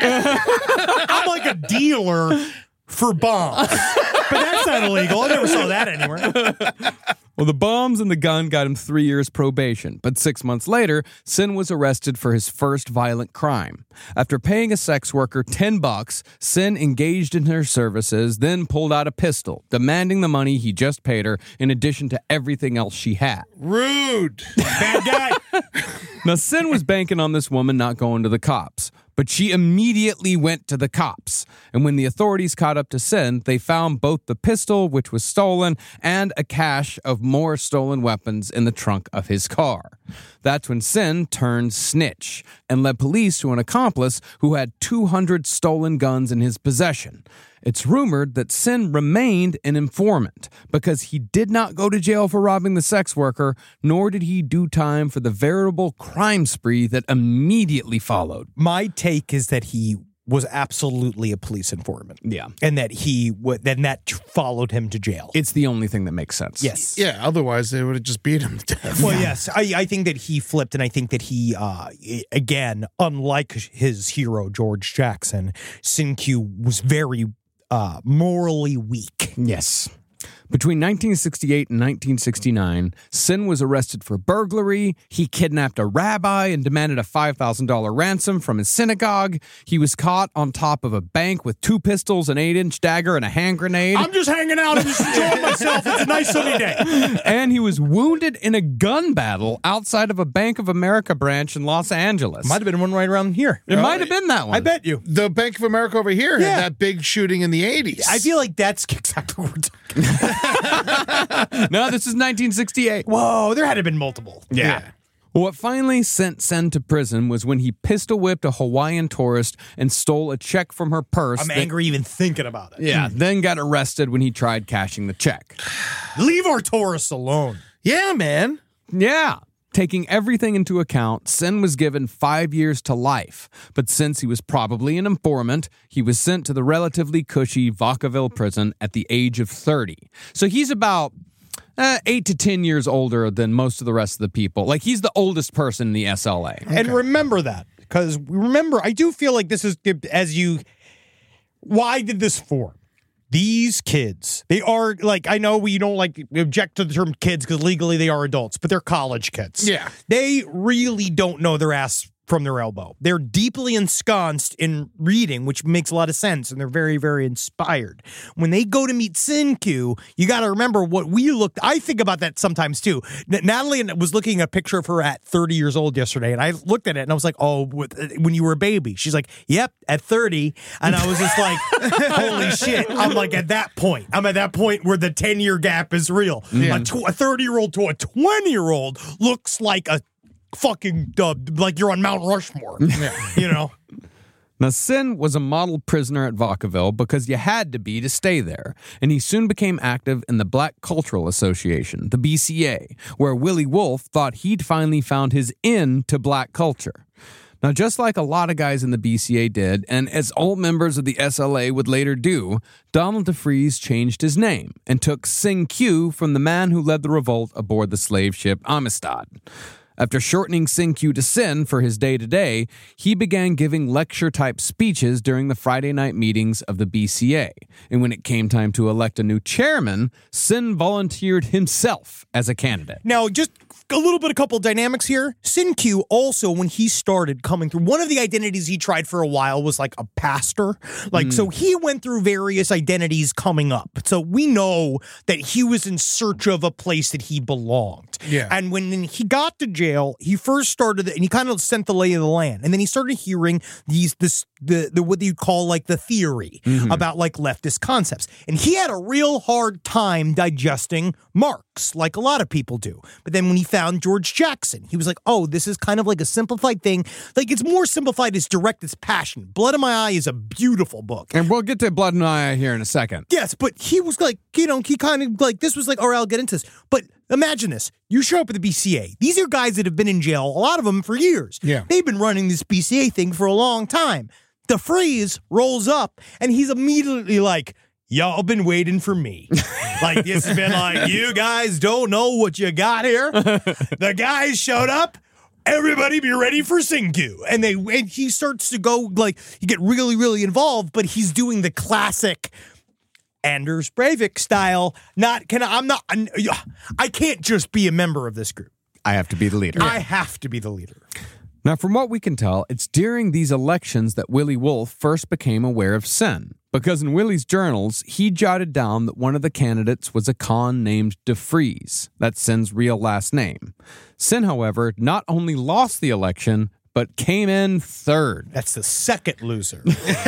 I'm like a dealer for bombs. But that's not illegal. I never saw that anywhere. Well, the bombs and the gun got him three years probation, but six months later, Sin was arrested for his first violent crime. After paying a sex worker ten bucks, Sin engaged in her services, then pulled out a pistol, demanding the money he just paid her in addition to everything else she had. Rude. Bad guy. Now, Sin was banking on this woman not going to the cops, but she immediately went to the cops. And when the authorities caught up to Sin, they found both the pistol, which was stolen, and a cache of more stolen weapons in the trunk of his car. That's when Sin turned snitch and led police to an accomplice who had two hundred stolen guns in his possession. It's rumored that Sin remained an informant because he did not go to jail for robbing the sex worker, nor did he do time for the veritable crime spree that immediately followed. My take is that he was absolutely a police informant. Yeah. And that he would, then that tr- followed him to jail. It's the only thing that makes sense. Yes. Yeah, otherwise they would have just beat him to death. Well, yes, I, I think that he flipped, and I think that he, uh, i- again, unlike his hero, George Jackson, Sencue was very uh, morally weak. Yes. Between nineteen sixty-eight and nineteen sixty-nine, Sin was arrested for burglary. He kidnapped a rabbi and demanded a five thousand dollars ransom from his synagogue. He was caught on top of a bank with two pistols, an eight-inch dagger, and a hand grenade. I'm just hanging out and just enjoying myself. It's a nice sunny day. And he was wounded in a gun battle outside of a Bank of America branch in Los Angeles. Might have been one right around here. it might have been that one. I bet you. The Bank of America over here Yeah. had that big shooting in the eighties. I feel like that's exactly what we're talking about. No, this is nineteen sixty-eight. Whoa, there had to have been multiple. Yeah. What finally sent Sin to prison was when he pistol whipped a Hawaiian tourist and stole a check from her purse. I'm that- angry even thinking about it. Yeah, then got arrested when he tried cashing the check. Leave our tourists alone. Yeah, man. Yeah. Taking everything into account, Sin was given five years to life. But since he was probably an informant, he was sent to the relatively cushy Vacaville prison at the age of thirty. So he's about uh, eight to ten years older than most of the rest of the people. Like, he's the oldest person in the S L A. And remember that, because remember, I do feel like this is, as you, why did this form? These kids, they are like, I know we don't like object to the term kids because legally they are adults, but they're college kids. Yeah. They really don't know their ass from their elbow. They're deeply ensconced in reading, which makes a lot of sense, and they're very, very inspired. When they go to meet Sinkyu, you got to remember what we looked, I think about that sometimes too. N- Natalie was looking at a picture of her at thirty years old yesterday, and I looked at it and I was like, oh, when you were a baby. She's like, yep, at thirty. And I was just like, holy shit. I'm like, at that point, I'm at that point where the ten-year gap is real. Yeah. A, tw- a thirty-year-old to a twenty-year-old looks like a fucking uh, like you're on Mount Rushmore. You know? Now, Sin was a model prisoner at Vacaville because you had to be to stay there, and he soon became active in the Black Cultural Association, the B C A, where Willie Wolfe thought he'd finally found his in to black culture. Now, just like a lot of guys in the B C A did, and as all members of the S L A would later do, Donald DeFreeze changed his name and took Sin-Q from the man who led the revolt aboard the slave ship Amistad. After shortening Sin-Q to Sin for his day-to-day, he began giving lecture-type speeches during the Friday night meetings of the B C A. And when it came time to elect a new chairman, Sin volunteered himself as a candidate. Now, just a little bit, a couple dynamics here. Sin-Q also, when he started coming through, one of the identities he tried for a while was like a pastor. Like, mm. so he went through various identities coming up. So we know that he was in search of a place that he belonged. Yeah. And when he got to jail, he first started, and he kind of sent the lay of the land. And then he started hearing these, this, the, the what you call like the theory mm-hmm. about like leftist concepts. And he had a real hard time digesting Marx, like a lot of people do. But then when he found George Jackson, he was like, oh, this is kind of like a simplified thing. Like, it's more simplified as direct as passion. Blood in My Eye is a beautiful book. And we'll get to Blood in My Eye here in a second. Yes, but he was like, you know, he kind of like, this was like, all right, I'll get into this. But imagine this. You show up at the B C A. These are guys that have been in jail, a lot of them for years. Yeah. They've been running this B C A thing for a long time. DeFreeze rolls up, and he's immediately like, y'all been waiting for me. Like, this has been like, you guys don't know what you got here. The guys showed up. Everybody be ready for Sin-Q. And they and he starts to go, like, you get really, really involved, but he's doing the classic Anders Breivik style. Not, can I, I'm not, I'm, I can't just be a member of this group. I have to be the leader. I have to be the leader. Now, from what we can tell, it's during these elections that Willie Wolfe first became aware of Sin, because in Willie's journals, he jotted down that one of the candidates was a con named DeFreeze. That's Sin's real last name. Sin, however, not only lost the election, but came in third. That's the second loser.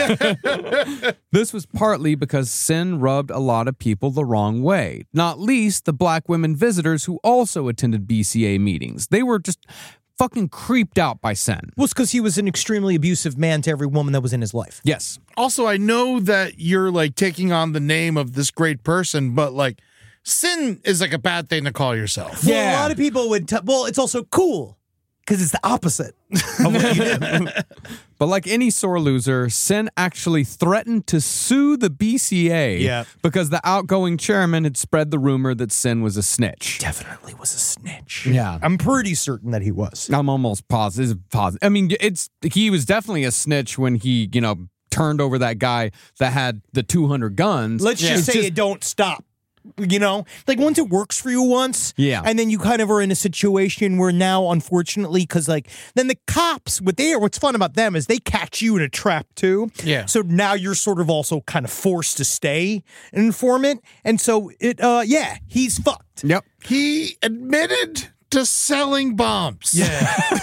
This was partly because Sin rubbed a lot of people the wrong way, not least the black women visitors who also attended B C A meetings. They were just fucking creeped out by Sin. Well, it's because he was an extremely abusive man to every woman that was in his life. Yes. Also, I know that you're like taking on the name of this great person, but like Sin is like a bad thing to call yourself. Well, Yeah. a lot of people would, t- well, it's also cool because it's the opposite of what you do. But like any sore loser, Sin actually threatened to sue the B C A Yeah. because the outgoing chairman had spread the rumor that Sin was a snitch. Definitely was a snitch. Yeah. I'm pretty certain that he was. I'm almost positive. positive. I mean, it's he was definitely a snitch when he, you know, turned over that guy that had the two hundred guns. Let's Yeah. just It's say it don't stop. You know, like once it works for you once, Yeah. and then you kind of are in a situation where now, unfortunately, because like then the cops, what they are, what's fun about them is they catch you in a trap too. Yeah. So now you're sort of also kind of forced to stay an informant, and so it, uh, yeah, he's fucked. Yep. He admitted to selling bombs. Yeah.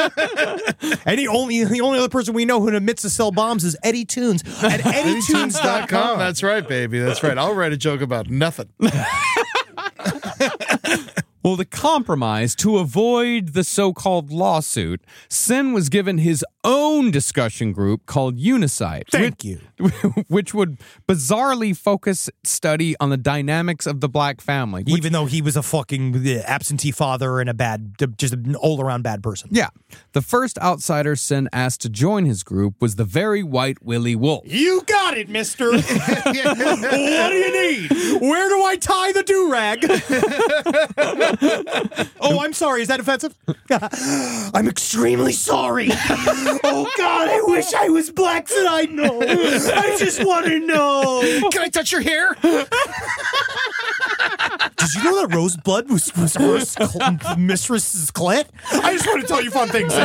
And the only the only other person we know who admits to sell bombs is Eddie Tunes at eddie tunes dot com. That's right, baby. That's right. I'll write a joke about nothing. Well, to compromise, to avoid the so-called lawsuit, Sin was given his own discussion group called Unicide. Thank which, you. Which would bizarrely focus study on the dynamics of the black family. Which, Even though he was a fucking uh, absentee father and a bad, just an all-around bad person. yeah. The first outsider Sin asked to join his group was the very white Willie Wolfe. You got it, mister. What do you need? Where do I tie the do-rag? Oh, I'm sorry. Is that offensive? I'm extremely sorry. Oh, God, I wish I was black so I'd know. I just want to know. Can I touch your hair? Did you know that Roseblood was, was her cl- mistress's clit? I just want to tell you fun things.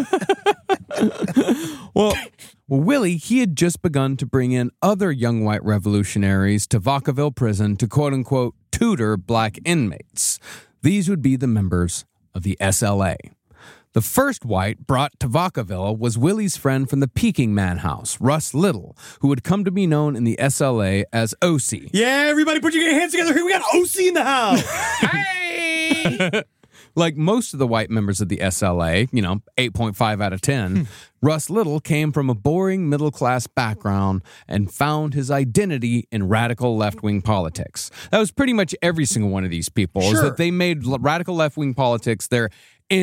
Well, well, Willie, he had just begun to bring in other young white revolutionaries to Vacaville prison to quote-unquote tutor black inmates. These would be the members of the S L A. The first white brought to Vacaville was Willie's friend from the Peking Man house, Russ Little, who would come to be known in the S L A as O C. Yeah, everybody put your hands together. Here we got O C in the house. Hey! Like most of the white members of the S L A, you know, eight point five out of ten, Russ Little came from a boring middle-class background and found his identity in radical left-wing politics. That was pretty much every single one of these people, is Sure. that they made l- radical left-wing politics their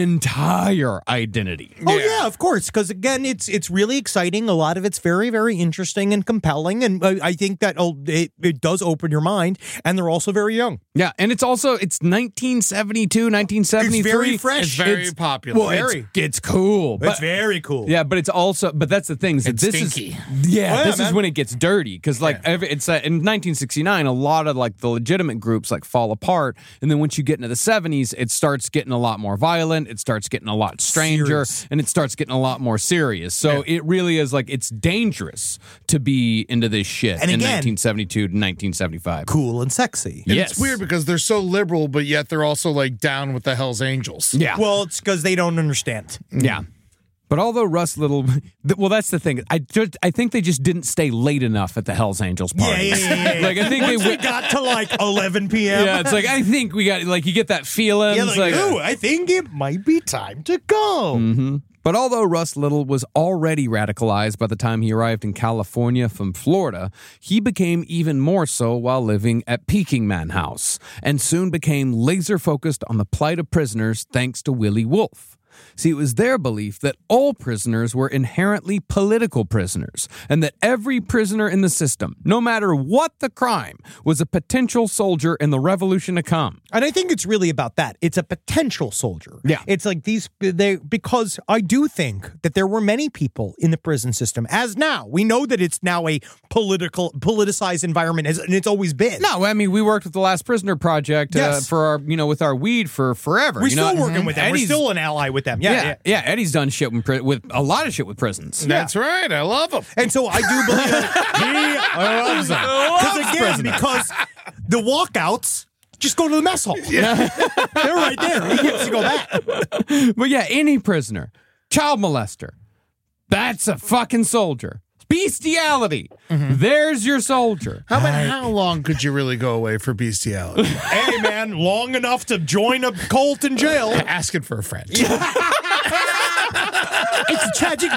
entire identity. Oh yeah, of course. Because again, it's it's really exciting. A lot of it's very very interesting and compelling, and I, I think that oh, it it does open your mind. And they're also very young. Yeah, and it's also, it's nineteen seventy-two, nineteen seventy-three. It's very fresh. It's very It's- popular. Well, Very. it's, it's cool. It's but- very cool. Yeah, but it's also, but that's the thing. Is that It's this stinky. is, yeah, Oh, yeah, this is man. when it gets dirty. Because like every, it's uh, in nineteen sixty-nine, a lot of like the legitimate groups like fall apart, and then once you get into the seventies, it starts getting a lot more violent. It starts getting a lot stranger, Serious. and it starts getting a lot more serious. So it really is like it's dangerous to be into this shit And in again- nineteen seventy-two to nineteen seventy-five. Cool and sexy. And Yes. It's weird because they're so liberal, but yet they're also like down with the Hells Angels. Yeah. Well, it's because they don't understand. Yeah. But although Russ Little, th- well, that's the thing. I just, I think they just didn't stay late enough at the Hell's Angels Yeah, party. yeah, yeah, yeah. Like I think Once they we went. got to like eleven p.m. Yeah, it's like I think we got like you get that feeling. Yeah, it's like, like- ooh, I think it might be time to go. Mhm. But although Russ Little was already radicalized by the time he arrived in California from Florida, he became even more so while living at Peking Man House, and soon became laser focused on the plight of prisoners thanks to Willie Wolf. See, it was their belief that all prisoners were inherently political prisoners, and that every prisoner in the system, no matter what the crime, was a potential soldier in the revolution to come. And I think it's really about that. It's a potential soldier. Yeah. It's like these, they, because I do think that there were many people in the prison system, as now. We know that it's now a political, politicized environment, as, and it's always been. No, I mean, we worked with the Last Prisoner Project uh, Yes. for our, you know, with our weed for forever. We're you know? still working with them. Eddie's- We're still an ally with them. Yeah. Yeah, yeah. yeah, Eddie's done shit with, pri- with a lot of shit with prisons. That's right. I love them. And so I do believe that he loves them. Because again, because the walkouts just go to the mess hall. Yeah. They're right there. He gets to go back. But yeah, any prisoner, child molester, that's a fucking soldier. Bestiality, there's your soldier. How about how long could you really go away for bestiality? Hey, man, long enough to join a cult in jail. Asking for a friend. It's a tragic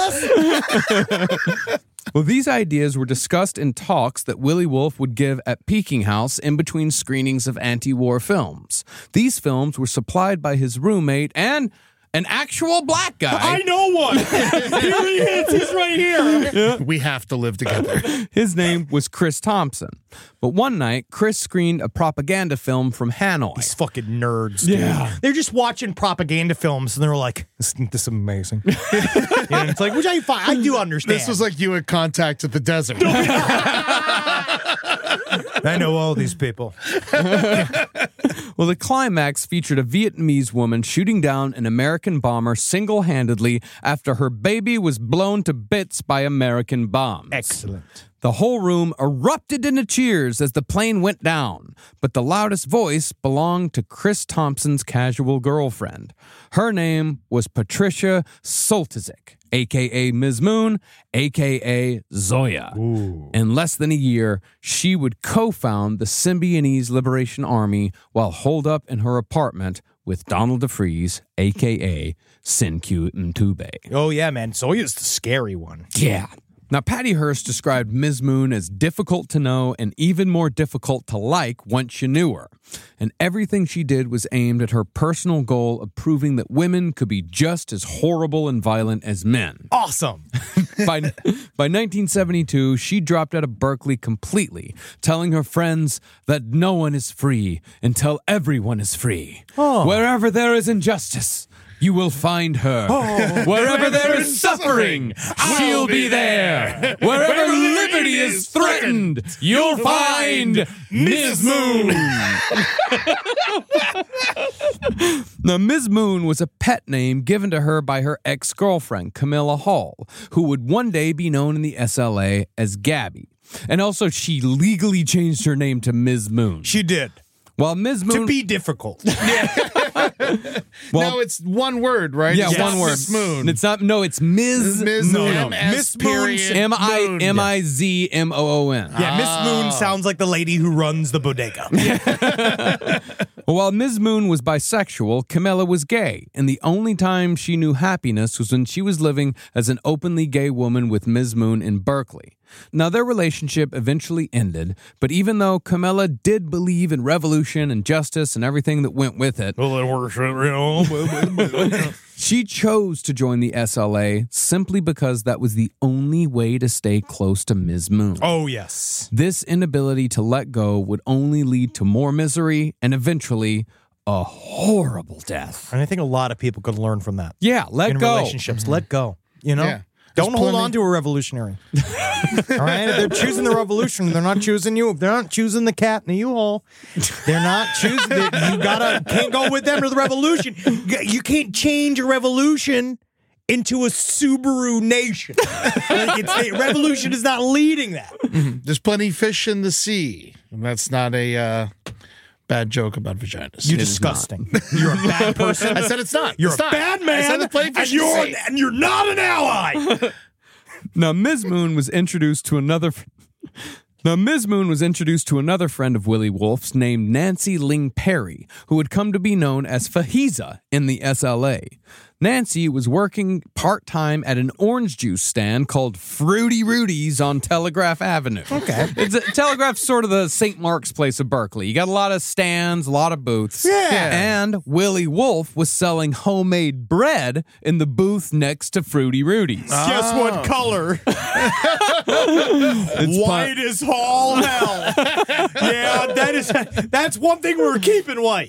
bus. Well, these ideas were discussed in talks that Willie Wolf would give at Peking House in between screenings of anti-war films. These films were supplied by his roommate and an actual black guy. I know one. Here he is. He's right here. We have to live together. His name was Chris Thompson. But one night, Chris screened a propaganda film from Hanoi. These fucking nerds, dude. Yeah. They're just watching propaganda films and they're like, this, this is amazing. You know, it's like, which I find, I do understand. This was like you at Contact at the desert. I know all these people. Well, the climax featured a Vietnamese woman shooting down an American bomber single-handedly after her baby was blown to bits by American bombs. Excellent. The whole room erupted into cheers as the plane went down, but the loudest voice belonged to Chris Thompson's casual girlfriend. Her name was Patricia Soltysik, a k a. Miz Moon, a k a. Zoya. Ooh. In less than a year, she would co-found the Symbionese Liberation Army while holed up in her apartment with Donald DeFreeze, a k a. Senkyu Mtube. Oh, yeah, man. Zoya's the scary one. Yeah. Now, Patty Hearst described Miz Moon as difficult to know and even more difficult to like once you knew her. And everything she did was aimed at her personal goal of proving that women could be just as horrible and violent as men. Awesome. by, by nineteen seventy-two, she dropped out of Berkeley completely, telling her friends that no one is free until everyone is free. Oh. Wherever there is injustice, you will find her. Oh. Wherever there is suffering, she'll be there. Wherever liberty is threatened, you'll find Miz Moon. Now, Miz Moon was a pet name given to her by her ex-girlfriend, Camilla Hall, who would one day be known in the S L A as Gabby. And also, she legally changed her name to Miz Moon. She did. While Miz Moon... To be difficult. Well, no, it's one word, right? Yeah, It's one not word. Miss Moon. It's not. No, it's Miz Miz Moon. M S Miss period Moon. M I Moon. M I Z M O O N. Yeah, Miss Moon sounds like the lady who runs the bodega. Well, while Miz Moon was bisexual, Camilla was gay, and the only time she knew happiness was when she was living as an openly gay woman with Miz Moon in Berkeley. Now, their relationship eventually ended, but even though Camilla did believe in revolution and justice and everything that went with it, Well, it works, you know. she chose to join the S L A simply because that was the only way to stay close to Miz Moon. Oh, yes. This inability to let go would only lead to more misery and eventually a horrible death. And I think a lot of people could learn from that. Yeah, let in go. relationships. Let go. You know? Yeah. Don't There's hold plenty- on to a revolutionary. All right? If they're choosing the revolution, they're not choosing you. If they're not choosing the cat in the U-Haul, they're not choosing it. You gotta can't go with them to the revolution. You can't change a revolution into a Subaru nation. Like it's, the revolution is not leading that. There's plenty of fish in the sea. And that's not a uh, bad joke about vaginas. You're It is disgusting. You're a bad person. not. I said it's not. You're It's a not. bad I man, said there's plenty of and fish in the you're sea. and you're not an ally. Now, Miz Moon was introduced to another. Now, Miz Moon was introduced to another friend of Willie Wolf's named Nancy Ling Perry, who had come to be known as Fajiza in the S L A. Nancy was working part-time at an orange juice stand called Fruity Rudy's on Telegraph Avenue. Okay. It's a, Telegraph's sort of the Saint Mark's place of Berkeley. You got a lot of stands, a lot of booths. Yeah. And Willie Wolf was selling homemade bread in the booth next to Fruity Rudy's. Guess what color? White as all hell. Yeah, that is that's one thing we're keeping white.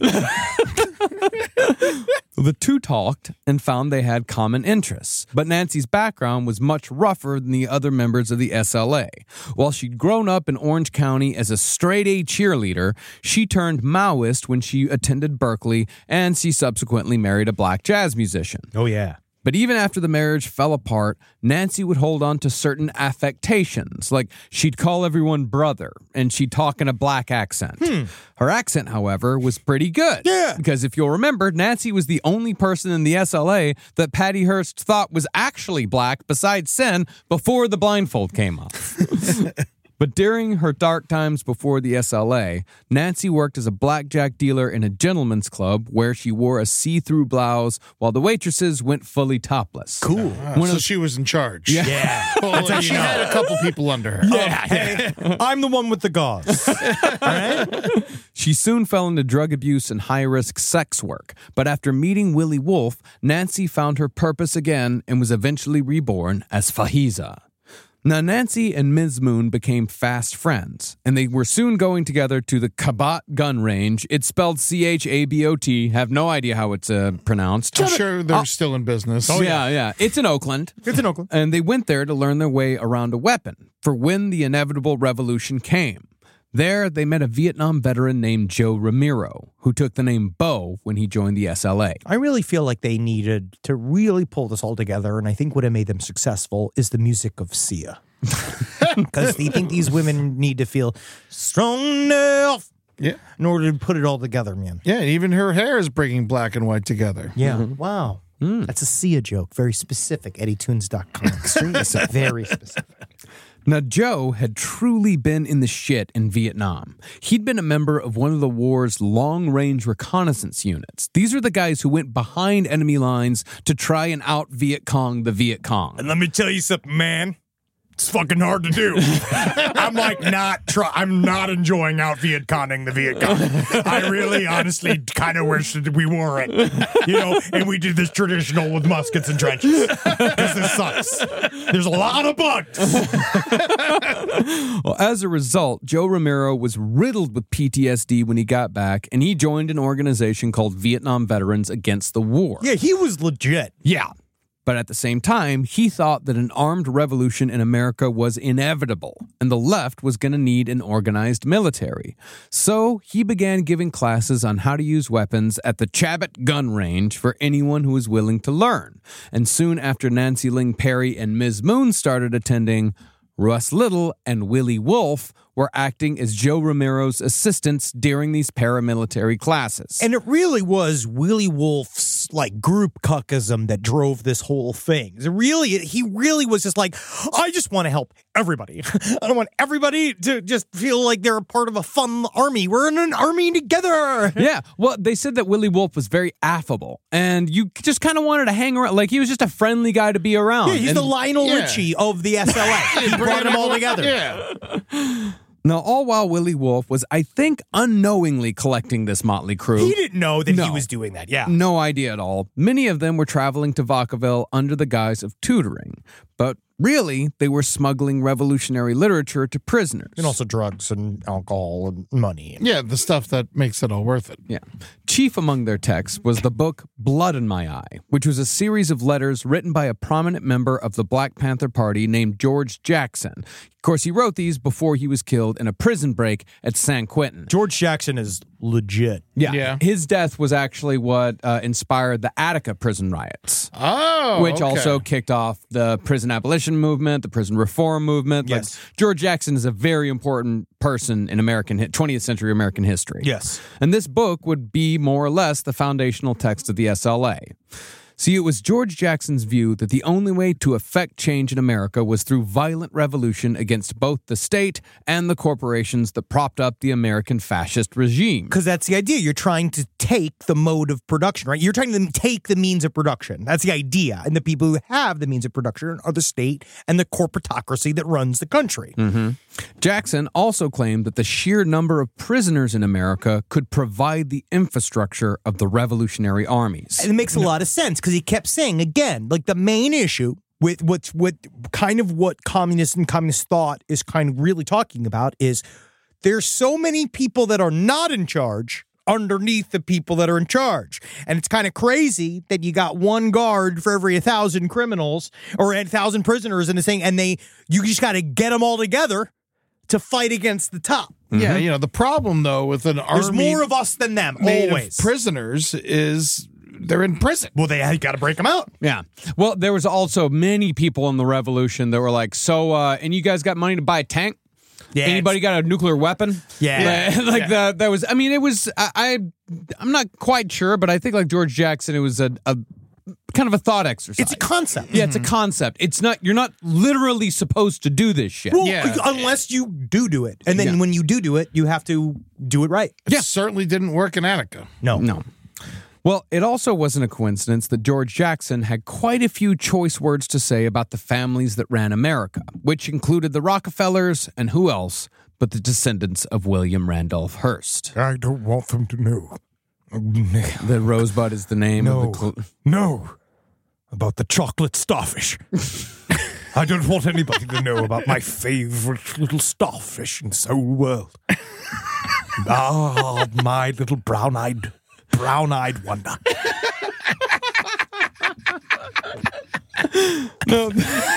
The two talked and found they had common interests, but Nancy's background was much rougher than the other members of the S L A. While she'd grown up in Orange County as a straight-A cheerleader, she turned Maoist when she attended Berkeley, and she subsequently married a black jazz musician. Oh yeah. But even after the marriage fell apart, Nancy would hold on to certain affectations, like she'd call everyone brother, and she'd talk in a black accent. Hmm. Her accent, however, was pretty good. Yeah. Because if you'll remember, Nancy was the only person in the S L A that Patty Hearst thought was actually black besides Sen before the blindfold came off. But during her dark times before the S L A, Nancy worked as a blackjack dealer in a gentleman's club where she wore a see-through blouse while the waitresses went fully topless. Cool. One so she was in charge. Yeah. Yeah. Well, That's how you she know. had a couple people under her. Yeah. Hey, I'm the one with the gauze. All right? She soon fell into drug abuse and high-risk sex work, but after meeting Willie Wolf, Nancy found her purpose again and was eventually reborn as Fajiza. Now, Nancy and Miz Moon became fast friends, and they were soon going together to the Cabot gun range. It's spelled C H A B O T. Have no idea how it's uh, pronounced. I'm sure they're still in business. Oh, yeah, yeah. It's in Oakland. It's in Oakland. And they went there to learn their way around a weapon for when the inevitable revolution came. There, they met a Vietnam veteran named Joe Ramiro, who took the name Bo when he joined the S L A. I really feel like they needed to really pull this all together, and I think what had made them successful is the music of Sia. Because they think these women need to feel strong enough Yeah. in order to put it all together, man. Yeah, and even her hair is bringing black and white together. Yeah. Wow. That's a Sia joke. Very specific. Eddie Tunes dot com. Extremely specific. Very specific. Now, Joe had truly been in the shit in Vietnam. He'd been a member of one of the war's long-range reconnaissance units. These are the guys who went behind enemy lines to try and out-Viet Cong the Viet Cong. And let me tell you something, man. It's fucking hard to do. I'm like not try. I'm not enjoying out Viet Conning the Viet Cong. I really, honestly, kind of wish that we weren't. You know, and we did this traditional with muskets and trenches because this sucks. There's a lot of bugs. Well, as a result, Joe Romero was riddled with P T S D when he got back, and he joined an organization called Vietnam Veterans Against the War. Yeah, he was legit. Yeah. But at the same time, he thought that an armed revolution in America was inevitable, and the left was going to need an organized military. So he began giving classes on how to use weapons at the Chabot gun range for anyone who was willing to learn. And soon after Nancy Ling Perry and Miz Moon started attending, Russ Little and Willie Wolfe were acting as Joe Romero's assistants during these paramilitary classes. And it really was Willie Wolfe's like group cuckism that drove this whole thing. It really, he really was just like, I just want to help everybody. I don't want everybody to just feel like they're a part of a fun army. We're in an army together. Yeah, well, they said that Willie Wolfe was very affable, and you just kind of wanted to hang around. Like, he was just a friendly guy to be around. Yeah, he's and, the Lionel yeah. Richie of the S L A. He brought them all together. Yeah. Now, all while Willie Wolfe was, I think, unknowingly collecting this motley crew. He didn't know that No. he was doing that. Yeah. No idea at all. Many of them were traveling to Vacaville under the guise of tutoring. But really, they were smuggling revolutionary literature to prisoners. And also drugs and alcohol and money. Yeah, the stuff that makes it all worth it. Yeah. Chief among their texts was the book Blood in My Eye, which was a series of letters written by a prominent member of the Black Panther Party named George Jackson. Of course, he wrote these before he was killed in a prison break at San Quentin. George Jackson is legit. Yeah. Yeah. His death was actually what uh, inspired the Attica prison riots. Oh, Which okay. also kicked off the prison abolition movement, the prison reform movement. Like, Yes. George Jackson is a very important person in American hi- twentieth century American history. Yes. And this book would be more or less the foundational text of the S L A. See, it was George Jackson's view that the only way to effect change in America was through violent revolution against both the state and the corporations that propped up the American fascist regime. Because that's the idea. You're trying to take the mode of production, right? You're trying to take the means of production. That's the idea. And the people who have the means of production are the state and the corporatocracy that runs the country. Mm-hmm. Jackson also claimed that the sheer number of prisoners in America could provide the infrastructure of the revolutionary armies. And it makes a lot of sense because he kept saying, again, like the main issue with what's what kind of what communists and communist thought is kind of really talking about is there's so many people that are not in charge underneath the people that are in charge. And it's kind of crazy that you got one guard for every a thousand criminals or a thousand prisoners in this thing, and they you just got to get them all together to fight against the top. Yeah, you know, the problem, though, with an There's army more of us than them, made always. of prisoners is they're in prison. Well, they got to break them out. Yeah. Well, there was also many people in the revolution that were like, so, uh, and you guys got money to buy a tank? Yeah, Anybody got a nuclear weapon? Yeah. Like, like Yeah. the, that was, I mean, it was, I, I, I'm not quite sure, but I think like George Jackson, it was a, a kind of a thought exercise. It's a concept. Yeah, it's a concept. It's not, you're not literally supposed to do this shit. Well, Yeah. unless you do do it. And then Yeah. when you do do it, you have to do it right. It certainly didn't work in Attica. No. No. Well, it also wasn't a coincidence that George Jackson had quite a few choice words to say about the families that ran America, which included the Rockefellers and who else but the descendants of William Randolph Hearst. I don't want them to know. The Rosebud is the name No. of the... Cl- No. About the chocolate starfish. I don't want anybody to know about my favorite little starfish in the whole world. Ah, my little brown-eyed, brown-eyed wonder. No.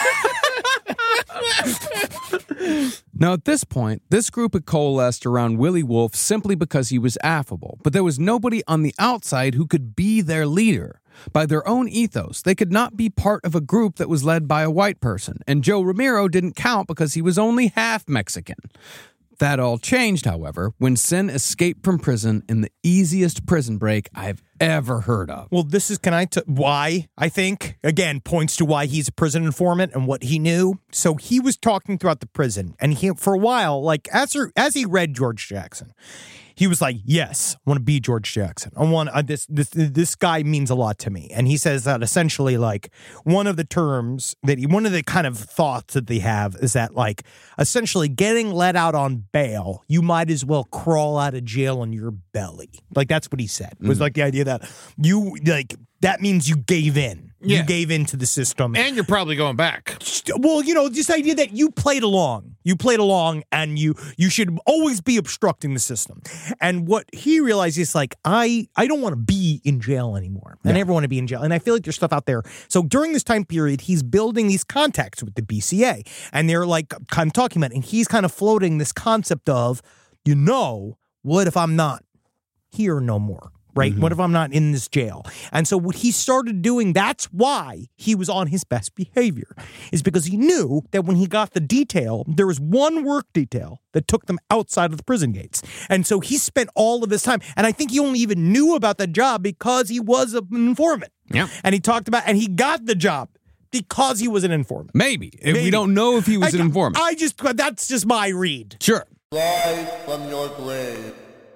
Now, at this point, this group had coalesced around Willie Wolfe simply because he was affable, but there was nobody on the outside who could be their leader. By their own ethos, they could not be part of a group that was led by a white person, and Joe Romero didn't count because he was only half Mexican. That all changed, however, when Sin escaped from prison in the easiest prison break I've ever heard of. Well, this is, can I, t- why, I think, again, points to why he's a prison informant and what he knew. So he was talking throughout the prison, and he, for a while, like, as, er, as he read George Jackson, he was like, yes, I want to be George Jackson. I want uh, this, this, this guy means a lot to me. And he says that essentially, like, one of the terms that he, one of the kind of thoughts that they have is that, like, essentially getting let out on bail, you might as well crawl out of jail on your belly. Like, that's what he said. It was mm-hmm. like the idea that you, like, that means you gave in. Yeah. You gave in to the system. And you're probably going back. Well, you know, this idea that you played along. You played along and you you should always be obstructing the system. And what he realized is like, I, I don't want to be in jail anymore. I yeah. never want to be in jail. And I feel like there's stuff out there. So during this time period, he's building these contacts with the B C A. And they're like kind of talking about it. And he's kind of floating this concept of, you know, what if I'm not here no more? Right? Mm-hmm. What if I'm not in this jail? And so what he started doing, that's why he was on his best behavior, is because he knew that when he got the detail, there was one work detail that took them outside of the prison gates. And so he spent all of his time, and I think he only even knew about the job because he was an informant. Yeah. And he talked about, and he got the job because he was an informant. Maybe. Maybe. We don't know if he was I, an informant. I just, that's just my read. Sure. Live from your grave.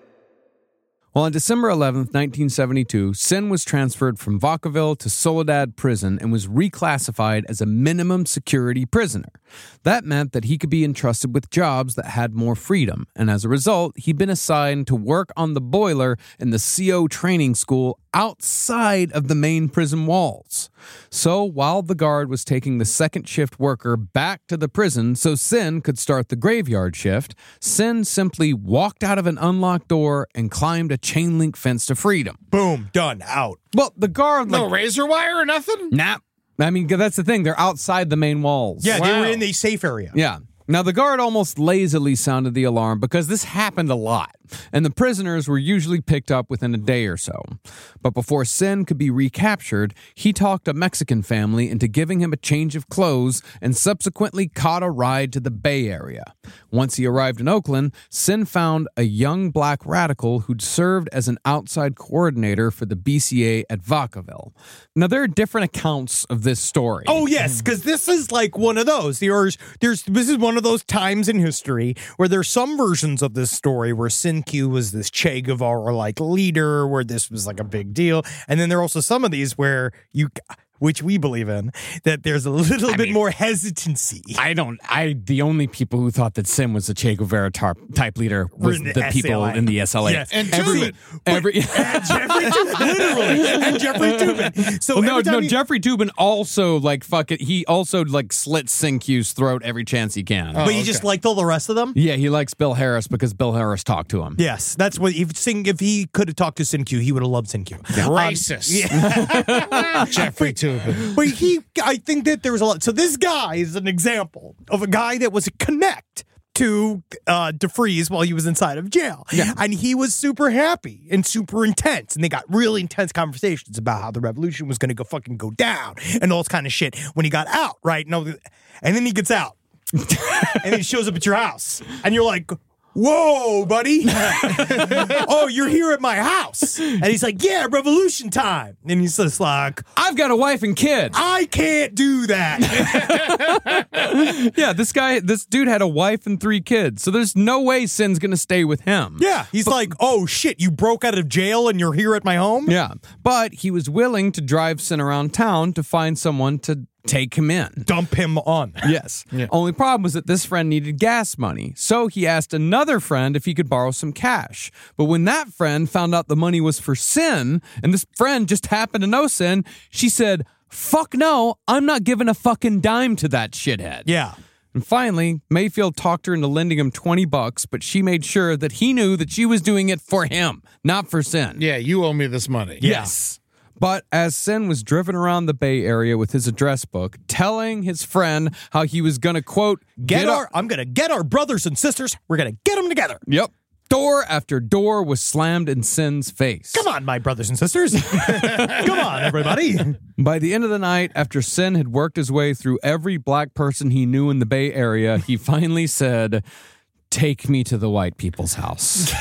Well, on December eleventh, nineteen seventy-two, Sin was transferred from Vacaville to Soledad Prison and was reclassified as a minimum security prisoner. That meant that he could be entrusted with jobs that had more freedom, and as a result, he'd been assigned to work on the boiler in the C O training school outside of the main prison walls. So while the guard was taking the second shift worker back to the prison so Sin could start the graveyard shift, Sin simply walked out of an unlocked door and climbed a chain link fence to freedom. Boom, done, out. Well, the guard... No like, razor wire or nothing? Nah. I mean, that's the thing. They're outside the main walls. Yeah, wow. they were in the safe area. Yeah. Now, the guard almost lazily sounded the alarm because this happened a lot, and the prisoners were usually picked up within a day or so. But before Sin could be recaptured, he talked a Mexican family into giving him a change of clothes and subsequently caught a ride to the Bay Area. Once he arrived in Oakland, Sin found a young black radical who'd served as an outside coordinator for the B C A at Vacaville. Now, there are different accounts of this story. Oh, yes, because this is like one of those. There's, there's, this is one of those times in history where there's some versions of this story where Sin Q was this Che Guevara-like leader, where this was like a big deal. And then there are also some of these where you... which we believe in, that there's a little I bit mean, more hesitancy. I don't, I, the only people who thought that Sin was a Che Guevara tar, type leader was the, the people in the S L A. Yes. And every, Tubin. every, and Jeffrey Tubin, literally, and Jeffrey Tubin. So well, no, no, he, Jeffrey Tubin also, like, fuck it, he also, like, slits Sin Q's throat every chance he can. Oh, but he okay. just liked all the rest of them? Yeah, he likes Bill Harris because Bill Harris talked to him. Yes, that's what, if, Sin, if he could have talked to Sin Q, he would have loved Sin Q. Yeah. Um, Racist. Yeah. Jeffrey Tubin. But he I think that there was a lot. So this guy is an example of a guy that was a connect to uh, DeFreeze while he was inside of jail. Yeah. And he was super happy and super intense. And they got really intense conversations about how the revolution was going to go fucking go down and all this kind of shit when he got out, right? No, and then he gets out. And he shows up at your house. And you're like... whoa, buddy. Oh, you're here at my house. And he's like, yeah, revolution time. And he's just like, I've got a wife and kid. I can't do that. Yeah, this guy, this dude had a wife and three kids. So there's no way Sin's going to stay with him. Yeah. He's but, like, oh, shit, you broke out of jail and you're here at my home? Yeah. But he was willing to drive Sin around town to find someone to take him in. Dump him on. Yes. Yeah. Only problem was that this friend needed gas money. So he asked another friend if he could borrow some cash. But when that friend found out the money was for Sin, and this friend just happened to know Sin, she said, fuck no, I'm not giving a fucking dime to that shithead. Yeah. And finally, Mayfield talked her into lending him twenty bucks, but she made sure that he knew that she was doing it for him, not for Sin. Yeah, you owe me this money. Yes. But as Sin was driven around the Bay Area with his address book, telling his friend how he was going to, quote, get, get our, our, I'm going to get our brothers and sisters. We're going to get them together. Yep. Door after door was slammed in Sin's face. Come on, my brothers and sisters. Come on, everybody. By the end of the night, after Sin had worked his way through every black person he knew in the Bay Area, he finally said, take me to the white people's house.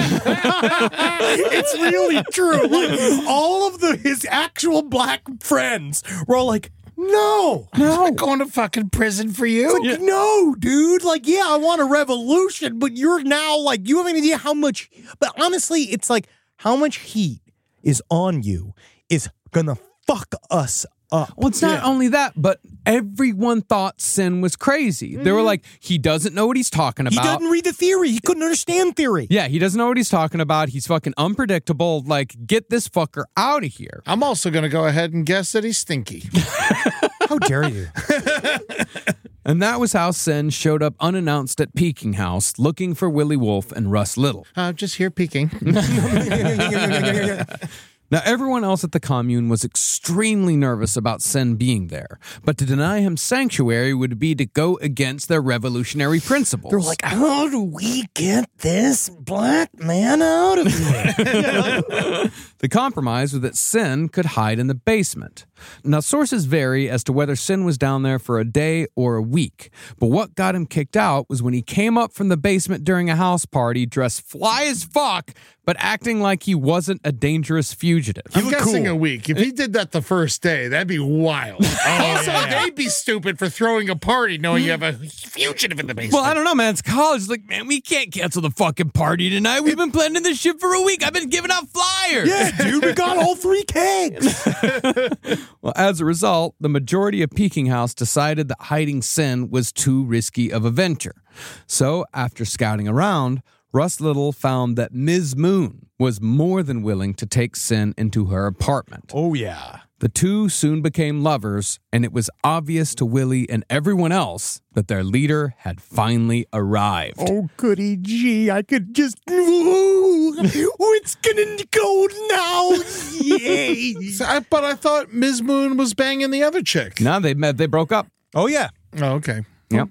It's really true. Like, all of the his actual black friends were all like, No. No. I'm going to fucking prison for you. It's like, no, dude. Like, yeah, I want a revolution, but you're now like, you have an idea how much. But honestly, it's like, how much heat is on you is gonna fuck us up. Well, it's not Yeah. only that, but everyone thought Sin was crazy. They were like, he doesn't know what he's talking He about. doesn't read the theory. He couldn't understand theory. Yeah, he doesn't know what he's talking about. He's fucking unpredictable. Like, get this fucker out of here. I'm also going to go ahead and guess that he's stinky. How dare you? And that was how Sin showed up unannounced at Peking House looking for Willie Wolf and Russ Little. I'm just here peeking. Now, everyone else at the commune was extremely nervous about Sin being there, but to deny him sanctuary would be to go against their revolutionary principles. They're like, how do we get this black man out of here? The compromise was that Sin could hide in the basement. Now, sources vary as to whether Sin was down there for a day or a week, but what got him kicked out was when he came up from the basement during a house party dressed fly as fuck, but acting like he wasn't a dangerous fugitive. I'm guessing a week. If he did that the first day, that'd be wild. Also, they'd be stupid for throwing a party knowing you have a fugitive in the basement. Well, I don't know, man. It's college. It's like, man, we can't cancel the fucking party tonight. We've been planning this shit for a week. I've been giving out flyers. Yeah, dude, we got all three kegs. Well, as a result, the majority of Peking House decided that hiding Sin was too risky of a venture. So, after scouting around, Russ Little found that Miz Moon was more than willing to take Sin into her apartment. Oh, yeah. The two soon became lovers, and it was obvious to Willie and everyone else that their leader had finally arrived. Oh, goody gee, I could just... Ooh, it's gonna go now. Yay. So I- but I thought Miz Moon was banging the other chick. Now they met, they broke up. Oh, yeah. Oh, okay. Yep.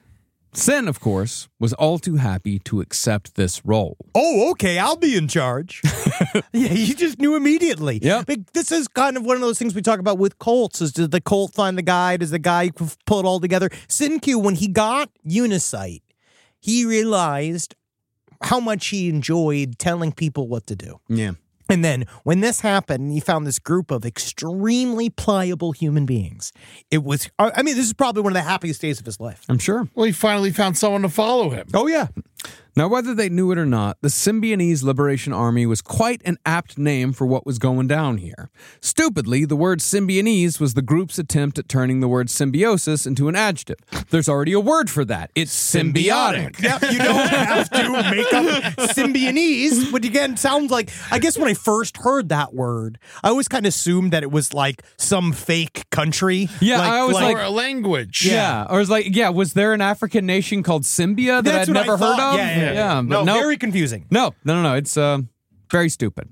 Sin, of course, was all too happy to accept this role. Oh, okay, I'll be in charge. Yeah, you just knew immediately. Yep. Like, this is kind of one of those things we talk about with cults, is did the cult find the guy? Does the guy pull it all together? Sin-Q, when he got Unisight, he realized how much he enjoyed telling people what to do. Yeah. And then when this happened, he found this group of extremely pliable human beings. It was, I mean, this is probably one of the happiest days of his life. I'm sure. Well, he finally found someone to follow him. Oh, yeah. Now, whether they knew it or not, the Symbionese Liberation Army was quite an apt name for what was going down here. Stupidly, the word Symbionese was the group's attempt at turning the word symbiosis into an adjective. There's already a word for that. It's symbiotic. Yep, you don't have to make up Symbionese, which again sounds like, I guess when I first heard that word, I always kind of assumed that it was like some fake country. Yeah, I always Or like, a language. yeah. Or it's like, yeah, was there an African nation called Symbia that That's I'd what I never heard thought. of? Yeah, yeah, yeah. yeah but No, no, very confusing. no, no, no, no. It's uh, very stupid.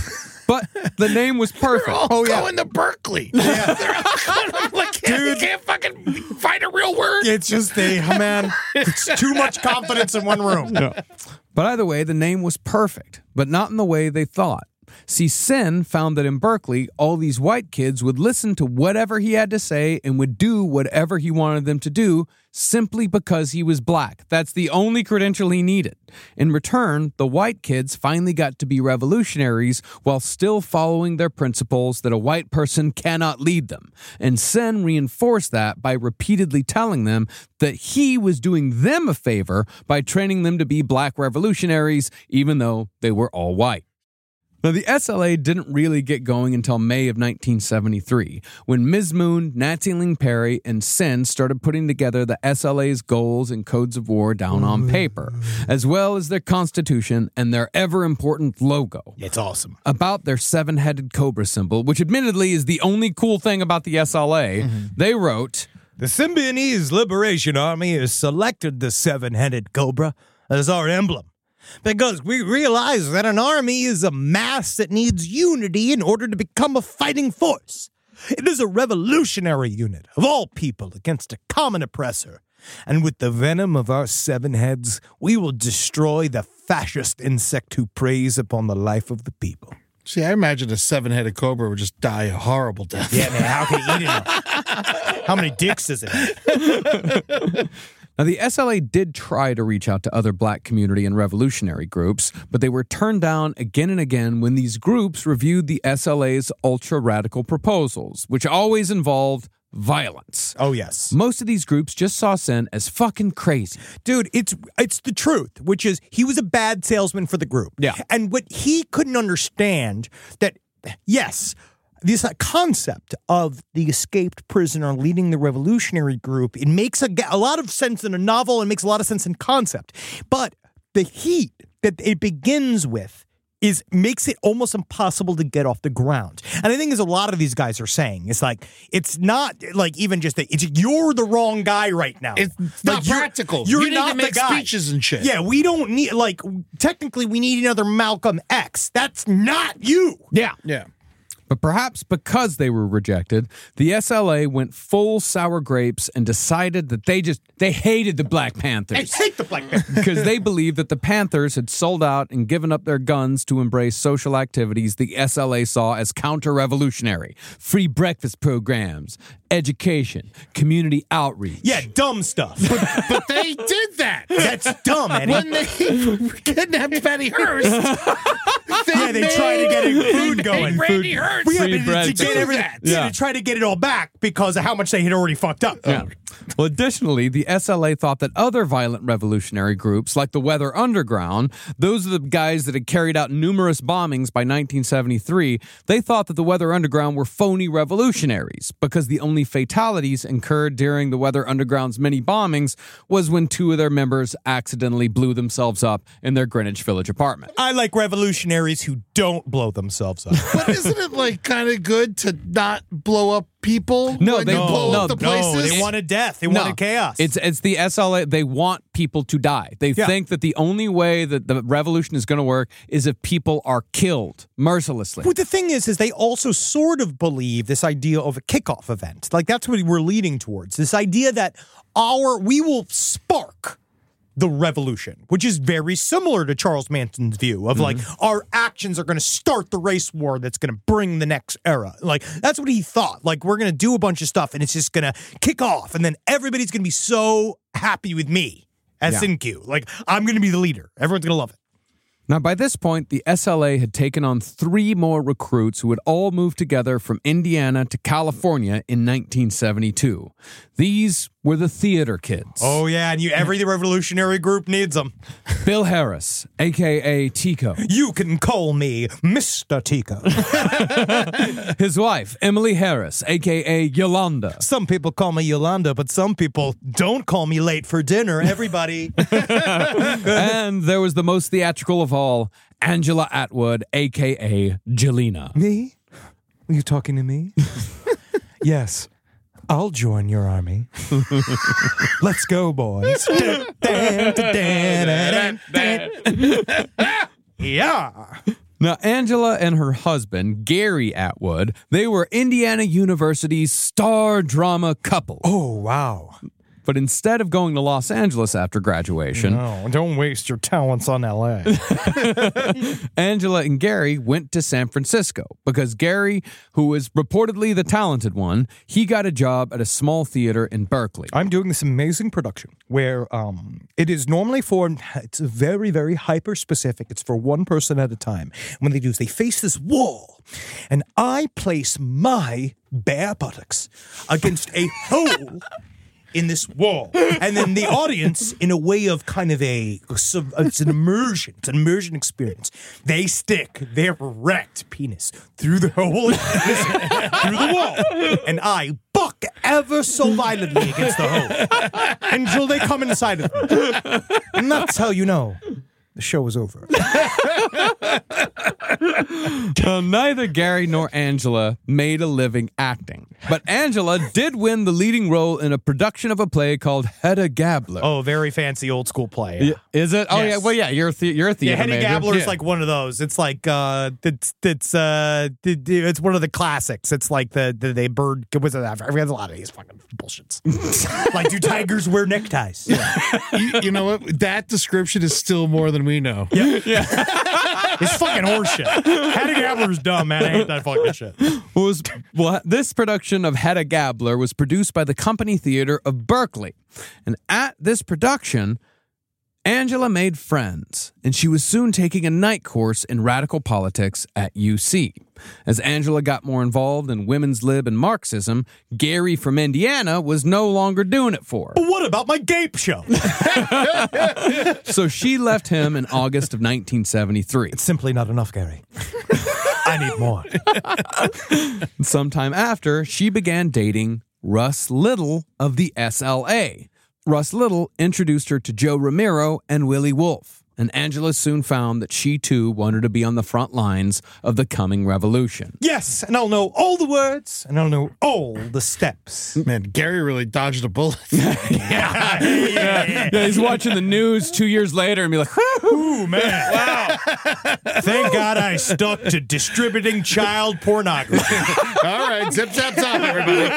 But the name was perfect. Oh, yeah. Going to Berkeley. Yeah. They're all going, I'm like, dude, you can't fucking find a real word. It's just a, man, it's too much confidence in one room. But either way, the name was perfect, but not in the way they thought. See, Sin found that in Berkeley, all these white kids would listen to whatever he had to say and would do whatever he wanted them to do simply because he was black. That's the only credential he needed. In return, the white kids finally got to be revolutionaries while still following their principles that a white person cannot lead them. And Sin reinforced that by repeatedly telling them that he was doing them a favor by training them to be black revolutionaries, even though they were all white. Now, the S L A didn't really get going until May of nineteen seventy-three, when Miz Moon, Nancy Ling Perry, and Sin started putting together the S L A's goals and codes of war down on paper, as well as their constitution and their ever-important logo. It's awesome. About their seven-headed cobra symbol, which admittedly is the only cool thing about the S L A, mm-hmm. they wrote, "The Symbionese Liberation Army has selected the seven-headed cobra as our emblem, because we realize that an army is a mass that needs unity in order to become a fighting force. It is a revolutionary unit of all people against a common oppressor. And with the venom of our seven heads, we will destroy the fascist insect who preys upon the life of the people." See, I imagine a seven-headed cobra would just die a horrible death. Yeah, man, how can he eat it? How many dicks is it? Now, the S L A did try to reach out to other black community and revolutionary groups, but they were turned down again and again when these groups reviewed the S L A's ultra-radical proposals, which always involved violence. Oh, yes. Most of these groups just saw Sin as fucking crazy. Dude, it's it's the truth, which is he was a bad salesman for the group. Yeah. And what he couldn't understand that, yes, this uh, concept of the escaped prisoner leading the revolutionary group, it makes a, a lot of sense in a novel and makes a lot of sense in concept. But the heat that it begins with is makes it almost impossible to get off the ground. And I think as a lot of these guys are saying, it's like, it's not like even just that, it's you're the wrong guy right now. It's Like, not you're- practical. You're You need not to make the guy. speeches and shit. Yeah, we don't need, like, technically we need another Malcolm X. That's not you. Yeah. Yeah. But perhaps because they were rejected, the S L A went full sour grapes and decided that they just, they hated the Black I Panthers. hate the Black man. Because they believed that the Panthers had sold out and given up their guns to embrace social activities the S L A saw as counter-revolutionary. Free breakfast programs, education, community outreach. Yeah, dumb stuff. But they did that. That's dumb, Eddie. When they kidnapped Patty Hearst, they yeah, they try to get a food going. made Randy Hearst. Well, yeah, Free but bread. to get Do everything, that. yeah, Yeah. to try to get it all back because of how much they had already fucked up. Yeah. Well, additionally, the S L A thought that other violent revolutionary groups, like the Weather Underground, those are the guys that had carried out numerous bombings by nineteen seventy-three, they thought that the Weather Underground were phony revolutionaries because the only fatalities incurred during the Weather Underground's many bombings was when two of their members accidentally blew themselves up in their Greenwich Village apartment. I like revolutionaries who don't blow themselves up. But isn't it like kind of good to not blow up people? No, when they- you blow no, up the no, places. they wanted death. They wanted chaos. It's it's the S L A. They want people to die. They Yeah. think that the only way that the revolution is going to work is if people are killed mercilessly. But the thing is, is they also sort of believe this idea of a kickoff event. Like that's what we're leading towards. This idea that our we will spark the revolution, which is very similar to Charles Manson's view of like our actions are going to start the race war that's going to bring the next era. Like that's what he thought. Like we're going to do a bunch of stuff and it's just going to kick off, and then everybody's going to be so happy with me as Yeah. Sinkyu. Like I'm going to be the leader. Everyone's going to love it. Now, by this point, the S L A had taken on three more recruits who had all moved together from Indiana to California in nineteen seventy-two. These were the Theater Kids. Oh yeah, and you every revolutionary group needs them. Bill Harris, a k a. Tico. You can call me Mister Tico. His wife, Emily Harris, a k a. Yolanda. Some people call me Yolanda, but some people don't call me late for dinner. Everybody. And there was the most theatrical of all, Angela Atwood, a k a. Jelena. Me? Are you talking to me? Yes. I'll join your army. Let's go, boys. Yeah. Now, Angela and her husband, Gary Atwood, they were Indiana University's star drama couple. Oh, wow. But instead of going to Los Angeles after graduation, No, don't waste your talents on L A. Angela and Gary went to San Francisco because Gary, who was reportedly the talented one, he got a job at a small theater in Berkeley. I'm doing this amazing production where um, it is normally for, it's very, very hyper specific. It's for one person at a time. And what they do is they face this wall, and I place my bare buttocks against a hole in this wall. And then the audience, in a way of kind of a, it's an immersion, it's an immersion experience. They stick their erect penis through the hole, through the wall, and I buck ever so violently against the hole until they come inside of me. And that's how you know the show is over. Well, neither Gary nor Angela made a living acting. But Angela did win the leading role in a production of a play called Hedda Gabler. Oh, very fancy old school play. Is it? Oh, Yes. yeah. Well, yeah, you're a, the- you're a Yeah, theater Hedda major. Gabler is Yeah. like one of those. It's like uh, it's it's uh, it- it's one of the classics. It's like the the they bird. What's it? I forget a lot of these fucking bullshits. Like, do tigers wear neckties? you, you know what? That description is still more than we know. It's fucking horseshit. Hedda Gabler's dumb, man. I hate that fucking shit. was well, this production of Hedda Gabler was produced by the Company Theater of Berkeley. And at this production, Angela made friends, and she was soon taking a night course in radical politics at U C. As Angela got more involved in women's lib and Marxism, Gary from Indiana was no longer doing it for her. But what about my Gape show? So she left him in August of nineteen seventy-three. It's simply not enough, Gary. I need more. Sometime after, she began dating Russ Little of the S L A. Russ Little introduced her to Joe Romero and Willie Wolfe, and Angela soon found that she too wanted to be on the front lines of the coming revolution. Yes, and I'll know all the words, and I'll know all the steps. Man, Gary really dodged a bullet. yeah, yeah, yeah. Yeah, he's watching the news two years later and be like, Ooh, man. Wow. Thank God I stuck to distributing child pornography. All right, zip, zap, zap, everybody.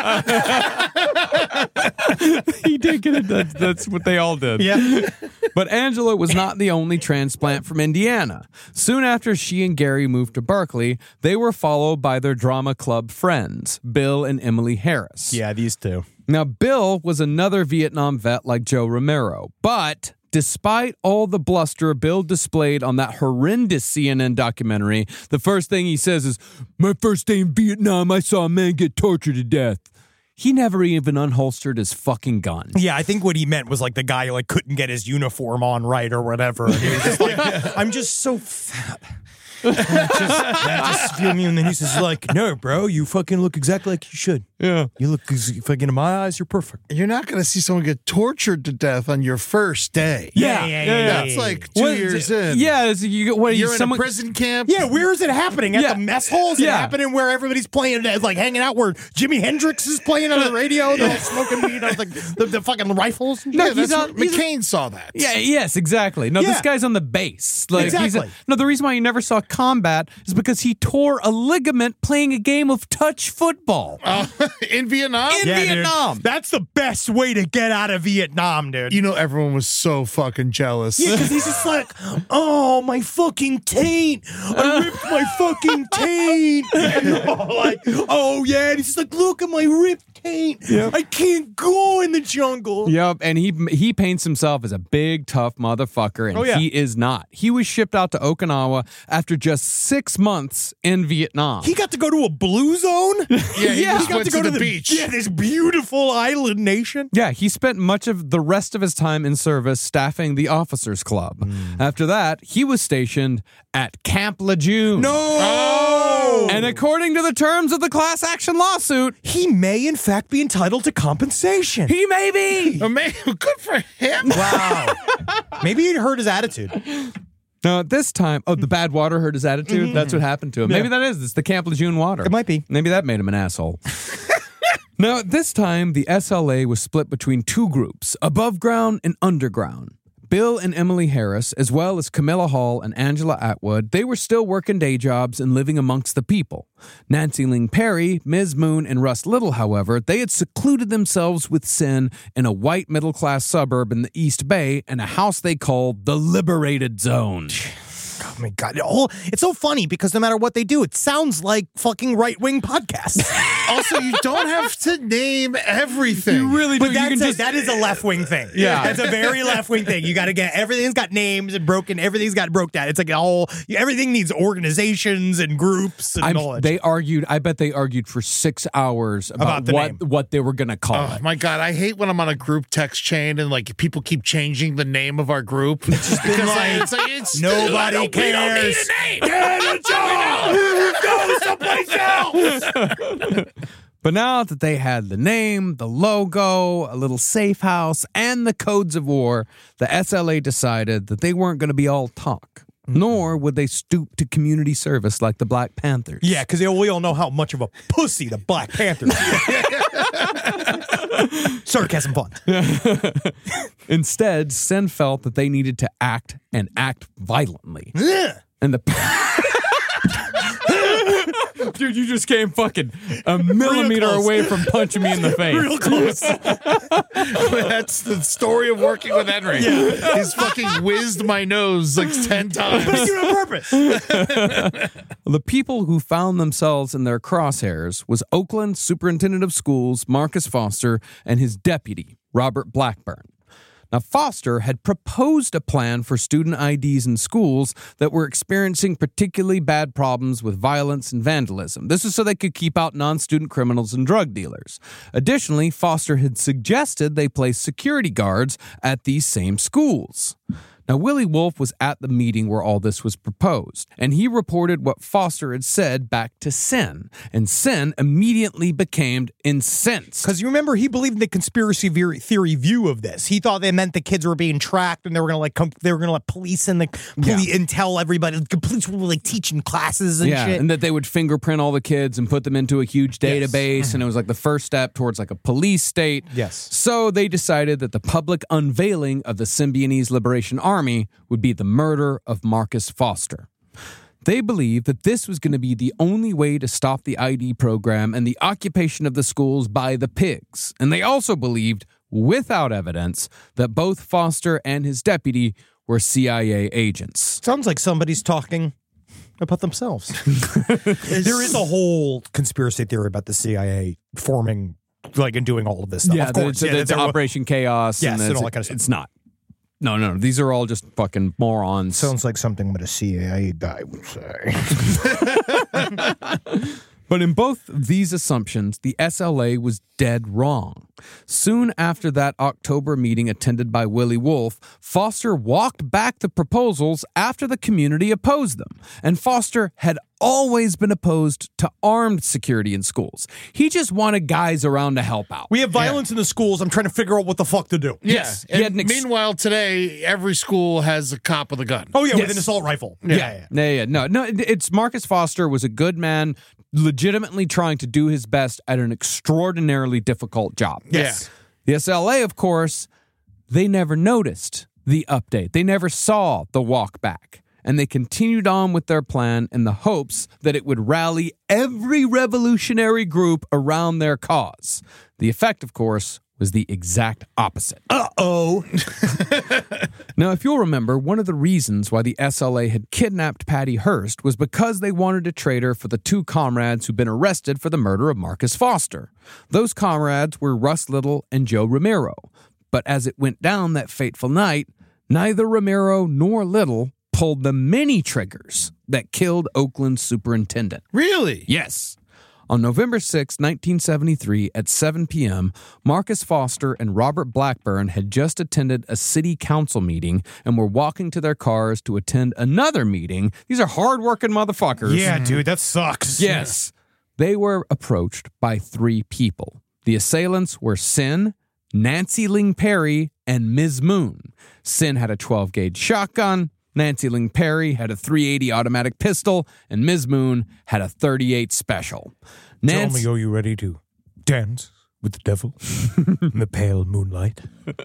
he did get it. That's, that's what they all did. Yeah. But Angela was not the only transplant from Indiana. Soon after she and Gary moved to Berkeley, they were followed by their drama club friends, Bill and Emily Harris. Yeah, these two. Now, Bill was another Vietnam vet like Joe Romero, but despite all the bluster Bill displayed on that horrendous C N N documentary, the first thing he says is, "My first day in Vietnam, I saw a man get tortured to death." He never even unholstered his fucking gun. Yeah, I think what he meant was like the guy who like couldn't get his uniform on right or whatever. And he was just like, I'm just so fat. I just, I just feel me. And then he's just like, no, bro, you fucking look exactly like you should. Yeah. You look fucking, in my eyes, you're perfect. You're not going to see someone get tortured to death on your first day. Yeah, yeah, yeah. yeah, That's yeah, like two What- years in. Yeah, it's- you, what, You're you, in someone, a prison camp. Yeah, where is it happening? At Yeah. the mess halls? Is it Yeah. happening where everybody's playing, like hanging out, where Jimi Hendrix is playing on the radio, they're all smoking weed on like the, the fucking rifles? And No, shit? he's That's on- where he's- McCain saw that. Yeah, yes, exactly. No, this Yeah. guy's on the base. Like he's a, Exactly. no, the reason why you never saw combat is because he tore a ligament playing a game of touch football. Uh, in Vietnam? In Yeah, dude. Vietnam. That's the best way to get out of Vietnam, dude. You know, everyone was so fucking jealous. Yeah, because he's just like, oh, my fucking taint. I ripped my fucking taint. And they're all like, oh, yeah. And he's just like, look at my ripped taint. I can't go in the jungle. Yep, and he he paints himself as a big, tough motherfucker, and Oh, yeah. he is not. He was shipped out to Okinawa after just six months in Vietnam. He got to go to a blue zone. Yeah, he Yeah. just He got went to go to, the beach. Yeah, this beautiful island nation. Yeah, he spent much of the rest of his time in service staffing the officers' club. Hmm. After that, he was stationed at Camp Lejeune. No. Oh! And according to the terms of the class action lawsuit, He may, in fact, be entitled to compensation. he may be. Oh, man, good for him. Wow. Maybe it hurt his attitude. Now, at this time, oh, the bad water hurt his attitude. That's what happened to him. Maybe that is. It's the Camp Lejeune water. It might be. Maybe that made him an asshole. Now, at this time, the S L A was split between two groups, above ground and underground. Bill and Emily Harris, as well as Camilla Hall and Angela Atwood, they were still working day jobs and living amongst the people. Nancy Ling Perry, Miz Moon, and Russ Little, however, they had secluded themselves with sin in a white middle-class suburb in the East Bay in a house they called the Liberated Zone. Oh my God. Oh, it's so funny because no matter what they do, it sounds like fucking right-wing podcasts. Also, you don't have to name everything. You really do. But You that's can a, just that is a left-wing thing. Yeah. That's a very left-wing thing. You got to get, everything's got names and broken, everything's got broke down. It's like a whole, everything needs organizations and groups and I'm- all that they shit. argued. I bet they argued for six hours about, About the what name. what they were going to call Oh it. my God, I hate when I'm on a group text chain and like people keep changing the name of our group. It's just been like, it's like it's Nobody we don't need cares. a name. Get a job! Go someplace else! But now that they had the name, the logo, a little safe house, and the codes of war, the S L A decided that they weren't going to be all talk. Nor would they stoop to community service like the Black Panthers. Yeah, because we all know how much of a pussy the Black Panthers are. Sarcasm fun. Instead, Sen felt that they needed to act and act violently. And the dude, you just came fucking a millimeter close. away from punching me in the face. Real close. That's the story of working with Henry. Yeah. He's fucking whizzed my nose like ten times. But you on purpose. The people who found themselves in their crosshairs was Oakland Superintendent of Schools Marcus Foster and his deputy, Robert Blackburn. Now, Foster had proposed a plan for student I Ds in schools that were experiencing particularly bad problems with violence and vandalism. This is so they could keep out non-student criminals and drug dealers. Additionally, Foster had suggested they place security guards at these same schools. Now, Willie Wolf was at the meeting where all this was proposed, and he reported what Foster had said back to Sin, and Sin immediately became incensed. Because you remember, he believed in the conspiracy ver- theory view of this. He thought they meant the kids were being tracked, and they were going to like come, they were going to let police and the police Yeah. and tell everybody. The police were like teaching classes and yeah, shit. and that they would fingerprint all the kids and put them into a huge Yes. database, and it was like the first step towards like a police state. Yes. So they decided that the public unveiling of the Symbionese Liberation Army would be the murder of Marcus Foster. They believed that this was going to be the only way to stop the I D program and the occupation of the schools by the pigs. And they also believed, without evidence, that both Foster and his deputy were C I A agents. Sounds like somebody's talking about themselves. There is a whole conspiracy theory about the C I A forming, like, and doing all of this stuff. Yeah, of course. the, yeah, the, that's the what- Operation Chaos. Yes, and, and the- all that kind of stuff. It's not. No, no, no. These are all just fucking morons. Sounds like something that a C I A guy would say. But in both of these assumptions, the S L A was dead wrong. Soon after that October meeting attended by Willie Wolf, Foster walked back the proposals after the community opposed them. And Foster had always been opposed to armed security in schools. He just wanted guys around to help out. We have violence in the schools. I'm trying to figure out what the fuck to do. Yes. Yeah. He had And an ex- meanwhile, today, every school has a cop with a gun. Oh, yeah, with Yes. an assault rifle. Yeah. Yeah, yeah. Yeah, yeah, no, no. it- It's Marcus Foster was a good man, legitimately trying to do his best at an extraordinarily difficult job. Yes. The S L A, of course, they never noticed the update. They never saw the walk back. And they continued on with their plan in the hopes that it would rally every revolutionary group around their cause. The effect, of course, was the exact opposite. Uh-oh. Now, if you'll remember, one of the reasons why the S L A had kidnapped Patty Hearst was because they wanted to trade her for the two comrades who'd been arrested for the murder of Marcus Foster. Those comrades were Russ Little and Joe Romero. But as it went down that fateful night, neither Romero nor Little pulled the many triggers that killed Oakland's superintendent. Really? Yes. On November sixth, nineteen seventy-three, at seven p.m., Marcus Foster and Robert Blackburn had just attended a city council meeting and were walking to their cars to attend another meeting. These are hardworking motherfuckers. Yeah, dude, that sucks. Yes. They were approached by three people. The assailants were Sin, Nancy Ling Perry, and Miz Moon. Sin had a twelve-gauge shotgun. Nancy Ling Perry had a three eighty automatic pistol, and Miz Moon had a thirty-eight special. Tell Nancy, me, are you ready to dance with the devil in the pale moonlight?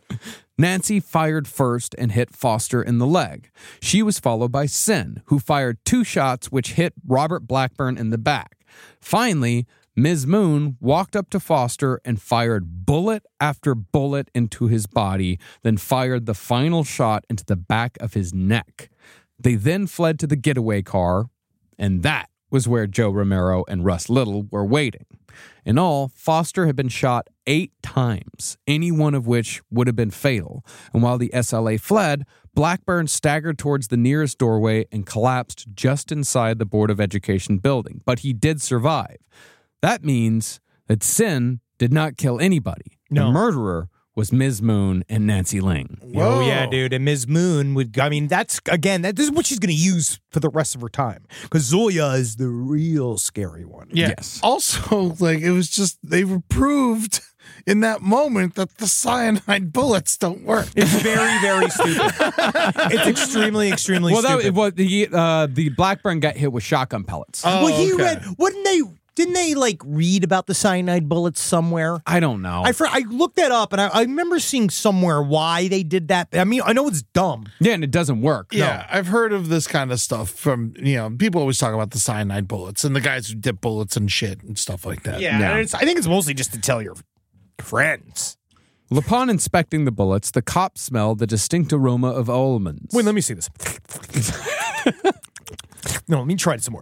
Nancy fired first and hit Foster in the leg. She was followed by Sin, who fired two shots which hit Robert Blackburn in the back. Finally, Miz Moon walked up to Foster and fired bullet after bullet into his body, then fired the final shot into the back of his neck. They then fled to the getaway car, and that was where Joe Romero and Russ Little were waiting. In all, Foster had been shot eight times, any one of which would have been fatal. And while the S L A fled, Blackburn staggered towards the nearest doorway and collapsed just inside the Board of Education building. But he did survive. That means that Sin did not kill anybody. No. The murderer was Miz Moon and Nancy Ling. Oh, yeah, dude. And Miz Moon would, I mean, that's, again, that, this is what she's going to use for the rest of her time. Because Zoya is the real scary one. Yeah. Yes. Also, like, it was just, they were proved in that moment that the cyanide bullets don't work. It's very, very stupid. It's extremely, extremely Well, that, stupid. well, the, uh, the Blackburn got hit with shotgun pellets. well, he okay. read, wouldn't they, didn't they, like, read about the cyanide bullets somewhere? I don't know. I, fr- I looked that up, and I, I remember seeing somewhere why they did that. I mean, I know it's dumb. yeah, and it doesn't work. Yeah, I've heard of this kind of stuff from, you know, people always talk about the cyanide bullets and the guys who dip bullets and shit and stuff like that. Yeah, Yeah. and It's, I think it's mostly just to tell your friends. Well, upon inspecting the bullets, the cops smelled the distinct aroma of almonds. Wait, let me see this. No, let me try it some more.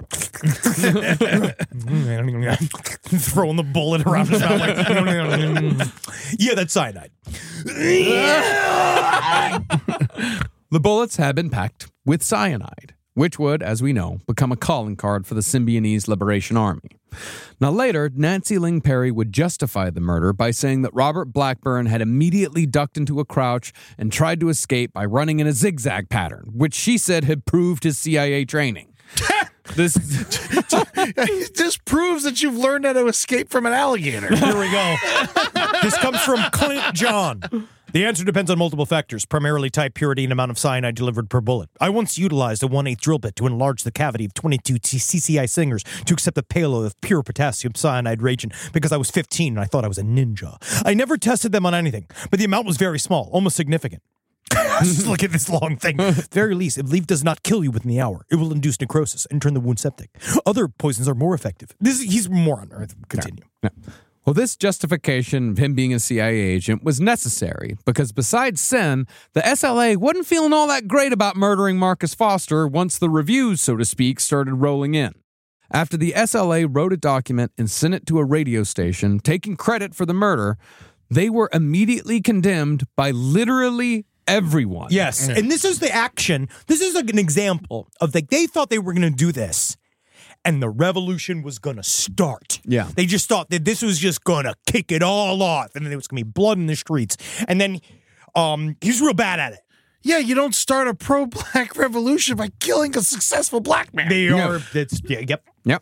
Throwing the bullet around his mouth. Like, yeah, that's cyanide. The bullets had been packed with cyanide, which would, as we know, become a calling card for the Symbionese Liberation Army. Now later, Nancy Ling Perry would justify the murder by saying that Robert Blackburn had immediately ducked into a crouch and tried to escape by running in a zigzag pattern, which she said had proved his C I A training. This This proves that you've learned how to escape from an alligator. Here we go. This comes from Clint John. The answer depends on multiple factors, primarily type, purity, and amount of cyanide delivered per bullet. I once utilized a one eighth drill bit to enlarge the cavity of twenty-two C C I Singers to accept the payload of pure potassium cyanide reagent because I was fifteen and I thought I was a ninja. I never tested them on anything, but the amount was very small, almost significant. Just look at this long thing. At the very least, if leaf does not kill you within the hour, it will induce necrosis and turn the wound septic. Other poisons are more effective. This He's more on Earth. Continue. No. Well, this justification of him being a C I A agent was necessary because besides Sen, the S L A wasn't feeling all that great about murdering Marcus Foster once the reviews, so to speak, started rolling in. After the S L A wrote a document and sent it to a radio station taking credit for the murder, they were immediately condemned by literally everyone. Yes, and this is the action. This is like an example of like they thought they were going to do this. And the revolution was going to start. Yeah. They just thought that this was just going to kick it all off. And then there was going to be blood in the streets. And then um, he was real bad at it. Yeah, you don't start a pro-black revolution by killing a successful black man. They Yeah. are, it's, yeah, yep. Yep.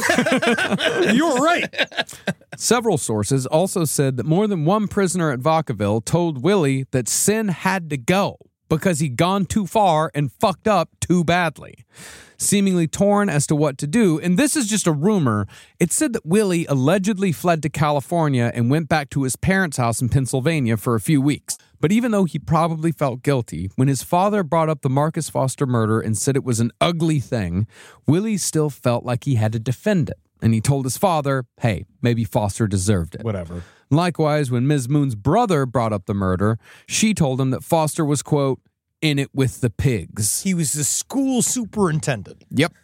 You're right. Several sources also said that more than one prisoner at Vacaville told Willie that Sen had to go because he'd gone too far and fucked up too badly. Seemingly torn as to what to do, and this is just a rumor, it said that Willie allegedly fled to California and went back to his parents' house in Pennsylvania for a few weeks. But even though he probably felt guilty, when his father brought up the Marcus Foster murder and said it was an ugly thing, Willie still felt like he had to defend it. And he told his father, hey, maybe Foster deserved it. Whatever. Likewise, when Miz Moon's brother brought up the murder, she told him that Foster was, quote, in it with the pigs. He was the school superintendent. Yep.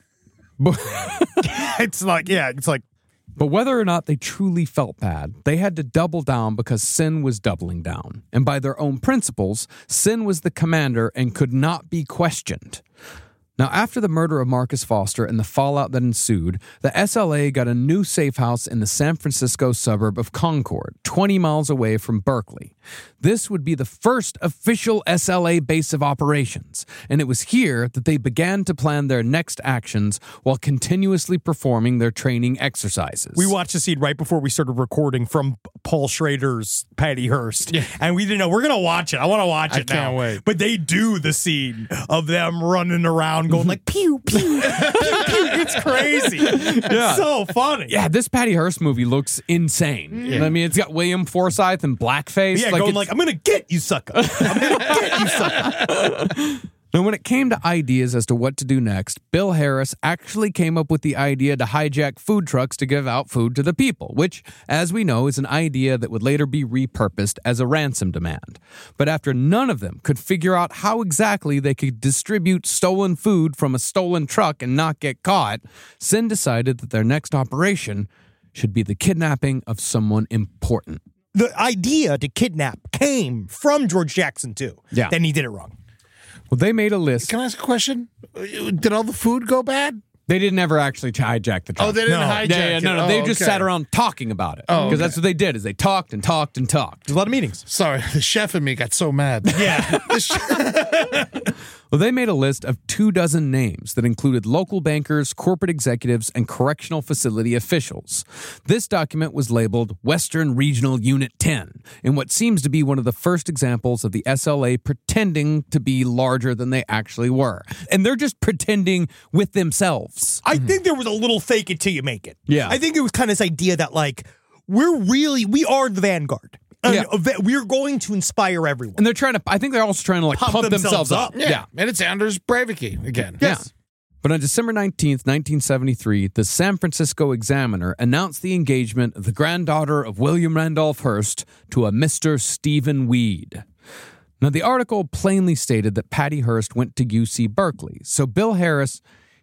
It's like, yeah, it's like. But whether or not they truly felt bad, they had to double down because Sen was doubling down. And by their own principles, Sen was the commander and could not be questioned. Now, after the murder of Marcus Foster and the fallout that ensued, the S L A got a new safe house in the San Francisco suburb of Concord, twenty miles away from Berkeley. This would be the first official S L A base of operations, and it was here that they began to plan their next actions while continuously performing their training exercises. We watched the scene right before we started recording from Paul Schrader's Patty Hearst. Yeah. And we didn't know. We're going to watch it. I want to watch I it now. can't wait. But they do the scene of them running around going like, pew, pew, pew, pew. It's crazy. Yeah. It's so funny. Yeah, this Patty Hearst movie looks insane. Yeah. I mean, it's got William Forsythe and blackface. Yeah, like going it's- like, I'm going to get you, sucker. I'm going to get you, sucker. Now, when it came to ideas as to what to do next, Bill Harris actually came up with the idea to hijack food trucks to give out food to the people, which, as we know, is an idea that would later be repurposed as a ransom demand. But after none of them could figure out how exactly they could distribute stolen food from a stolen truck and not get caught, Sen decided that their next operation should be the kidnapping of someone important. The idea to kidnap came from George Jackson, too. Yeah. Then he did it wrong. Well, they made a list. Can I ask a question? Did all the food go bad? They didn't ever actually hijack the truck. Oh, they didn't No. hijack Yeah, yeah, it. no, no. Oh, they just okay. sat around talking about it. Oh, Because okay. that's what they did, is they talked and talked and talked. There's a lot of meetings. Sorry, the chef in me got so mad. Yeah. Well, they made a list of two dozen names that included local bankers, corporate executives, and correctional facility officials. This document was labeled Western Regional Unit ten, in what seems to be one of the first examples of the S L A pretending to be larger than they actually were. And they're just pretending with themselves. I think there was a little fake it till you make it. Yeah. I think it was kind of this idea that, like, we're really, we are the vanguard. And Yeah. eva- we're going to inspire everyone. And they're trying to, I think they're also trying to like Pump pump, themselves themselves, up. up. Yeah. And it's Anders Breivik again. Yes. But on December nineteenth, nineteen seventy-three, the San Francisco Examiner announced the engagement of the granddaughter of William Randolph Hearst to a Mister Stephen Weed. Now, the article plainly stated that Patty Hearst went to U C Berkeley, so Bill Harris,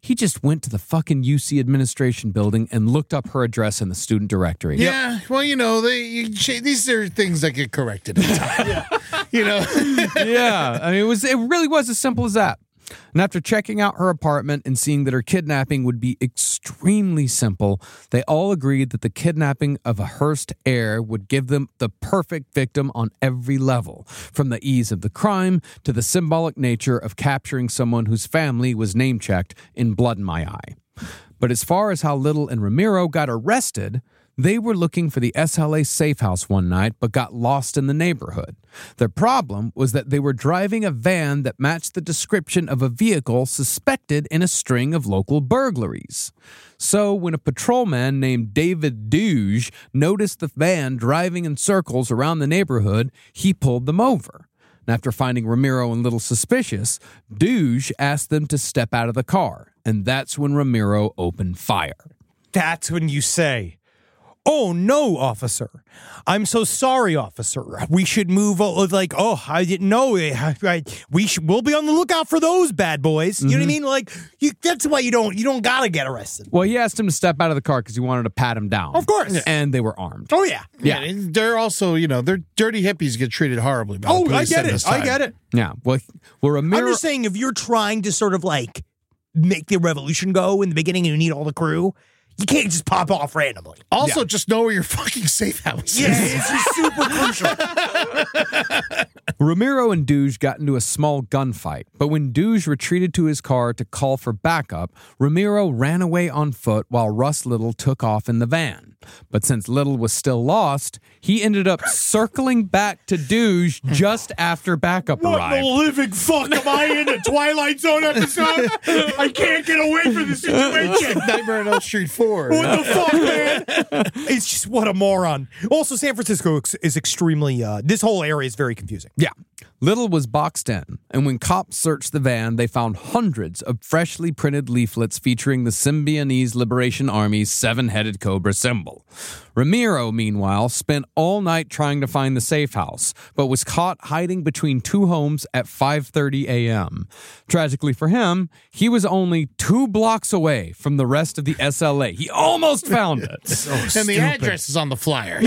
He just went to the fucking U C administration building and looked up her address in the student directory. Yeah, well, you know, they you, ch- these are things that get corrected in time. yeah. You know? Yeah, I mean, it was it really was as simple as that. And after checking out her apartment and seeing that her kidnapping would be extremely simple, they all agreed that the kidnapping of a Hearst heir would give them the perfect victim on every level, from the ease of the crime to the symbolic nature of capturing someone whose family was name-checked in Blood in My Eye. But as far as how Little and Ramiro got arrested, they were looking for the S L A safe house one night but got lost in the neighborhood. Their problem was that they were driving a van that matched the description of a vehicle suspected in a string of local burglaries. So when a patrolman named David Douge noticed the van driving in circles around the neighborhood, he pulled them over. And after finding Ramiro and Little suspicious, Douge asked them to step out of the car, and that's when Ramiro opened fire. That's when you say, "Oh, no, officer. I'm so sorry, officer. We should move." o- Like, oh, I didn't know. I, I, we should, we'll be on the lookout for those bad boys. You know what I mean? Like, you, that's why you don't, you don't gotta get arrested. Well, he asked him to step out of the car because he wanted to pat him down. Of course. And they were armed. Oh, yeah. Yeah. Yeah, they're also, you know, they're dirty hippies get treated horribly by the Oh, I police get in it. this I time. get it. Yeah. Well, well Ramiro... I'm just saying, if you're trying to sort of like make the revolution go in the beginning and you need all the crew, you can't just pop off randomly. Also, just know where your fucking safe house is. Yeah, it's just super crucial. Ramiro and Douge got into a small gunfight, but when Douge retreated to his car to call for backup, Ramiro ran away on foot while Russ Little took off in the van. But since Little was still lost, he ended up circling back to Douge just after backup What arrived. the living fuck am I in a Twilight Zone episode? I can't get away from the situation. Nightmare on Elm Street four. What the fuck, man? It's just what a moron. Also, San Francisco is extremely, uh, this whole area is very confusing. Yeah. Little was boxed in, and when cops searched the van, they found hundreds of freshly printed leaflets featuring the Symbionese Liberation Army's seven-headed cobra symbol. Ramiro, meanwhile, spent all night trying to find the safe house, but was caught hiding between two homes at five thirty a.m. Tragically for him, he was only two blocks away from the rest of the S L A. He almost found it. And the address is on the flyer.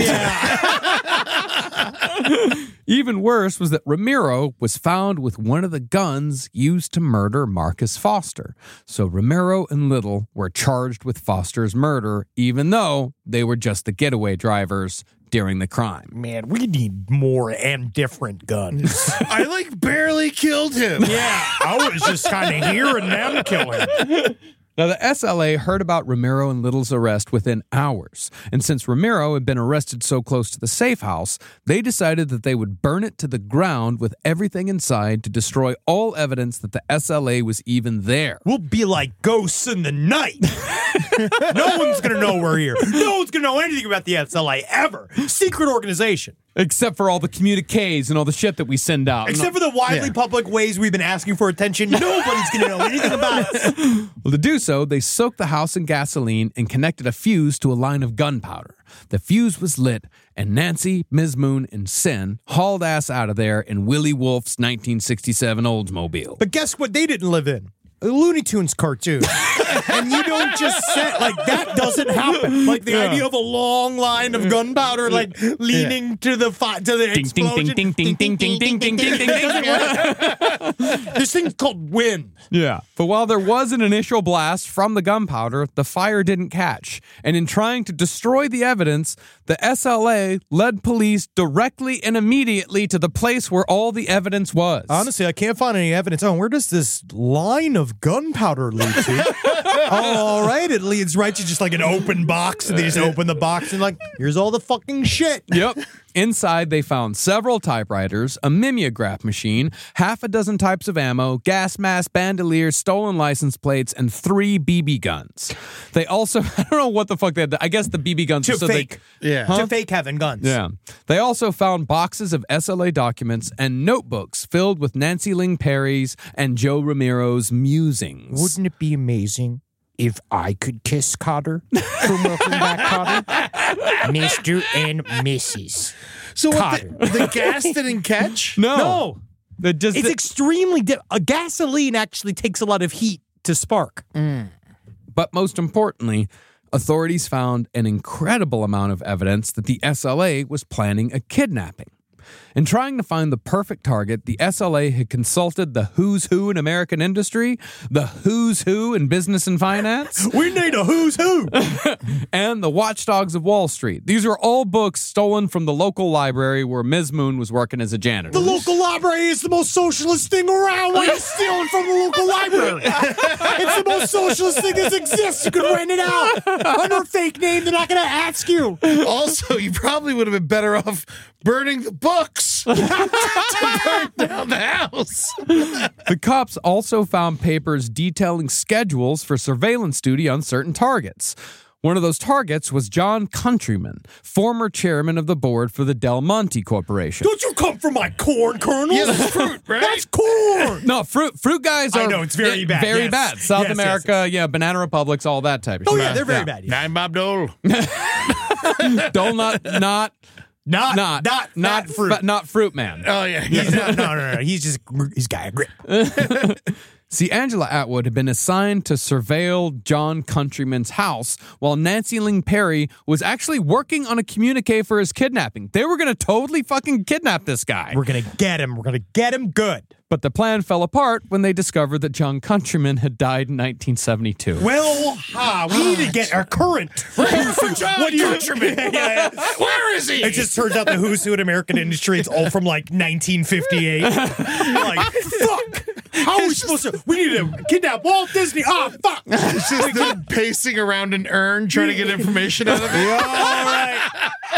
Even worse was that Ramiro was found with one of the guns used to murder Marcus Foster. So Ramiro and Little were charged with Foster's murder, even though they were just the getaway drivers during the crime. Man, we need more and different guns. I like barely killed him. Yeah, I was just kind of hearing them kill him. Now, the S L A heard about Ramiro and Little's arrest within hours, and since Ramiro had been arrested so close to the safe house, they decided that they would burn it to the ground with everything inside to destroy all evidence that the S L A was even there. We'll be like ghosts in the night. No one's going to know we're here. No one's going to know anything about the S L A ever. Secret organization. Except for all the communiques and all the shit that we send out. Except for the widely Yeah. public ways we've been asking for attention, nobody's going to know anything about us. Well, to do so, they soaked the house in gasoline and connected a fuse to a line of gunpowder. The fuse was lit, and Nancy, Miz Moon, and Sin hauled ass out of there in Willie Wolf's nineteen sixty-seven Oldsmobile. But guess what they didn't live in? A Looney Tunes cartoon. And you don't just set, like, that doesn't happen. Like, the idea of a long line of gunpowder, like, leaning to the fi- to the Ding, ding, explosion. ding, ding, ding, ding, ding, ding, ding, ding, ding. This thing's called wind. Yeah. But while there was an initial blast from the gunpowder, the fire didn't catch. And in trying to destroy the evidence, the S L A led police directly and immediately to the place where all the evidence was. Honestly, I can't find any evidence. Oh, where does this line of gunpowder lead to? Oh, all right. It leads right to just like an open box, and they just open the box and like, here's all the fucking shit. Yep. Inside, they found several typewriters, a mimeograph machine, half a dozen types of ammo, gas masks, bandoliers, stolen license plates, and three B B guns. They also, I don't know what the fuck they had. I guess the B B guns To were so fake. they... Yeah. To fake having guns. Yeah. They also found boxes of S L A documents and notebooks filled with Nancy Ling Perry's and Joe Ramiro's musings. Wouldn't it be amazing if I could kiss Cotter from Welcome Back, Cotter? Mister and Missus So what, Cotter. the, the gas didn't catch? No. No. That just, It's extremely di- a gasoline actually takes a lot of heat to spark. But most importantly, authorities found an incredible amount of evidence that the S L A was planning a kidnapping. In trying to find the perfect target, the S L A had consulted the who's who in American industry, the who's who in business and finance, We need a who's who. and the watchdogs of Wall Street. These are all books stolen from the local library where Miz Moon was working as a janitor. The local library is the most socialist thing around. What are you stealing from the local library? It's the most socialist thing that exists. You can rent it out under a fake name. They're not going to ask you. Also, you probably would have been better off burning the books to burn down the house. The cops also found papers detailing schedules for surveillance duty on certain targets. One of those targets was John Countryman, former chairman of the board for the Del Monte Corporation. Don't you come from my corn kernels? Yeah, that's fruit, right? That's corn. No, fruit fruit guys are I know, it's very yeah, bad, Very yes. bad. South Yes, yes, America, yeah, banana republics, all that type of Oh, shit. yeah, they're very bad. Yeah. Nine Bob Dole. Dole not not Not, not not, not fat fruit. fa- not fruit man. Oh, yeah. He's not, no, no, no. He's just, he's got a grip. See, Angela Atwood had been assigned to surveil John Countryman's house while Nancy Ling Perry was actually working on a communique for his kidnapping. They were going to totally fucking kidnap this guy. We're going to get him. We're going to get him good. But the plan fell apart when they discovered that John Countryman had died in nineteen seventy-two. Well, ha, we need to get our current. John What do you- Countryman. Yeah, yeah. Where is he? It just turns out the who's who in American industry, it's all from like nineteen fifty-eight. You're like, fuck. How are we supposed to? We need to kidnap Walt Disney. Oh, fuck. It's just them pacing around an urn trying to get information out of it. All right.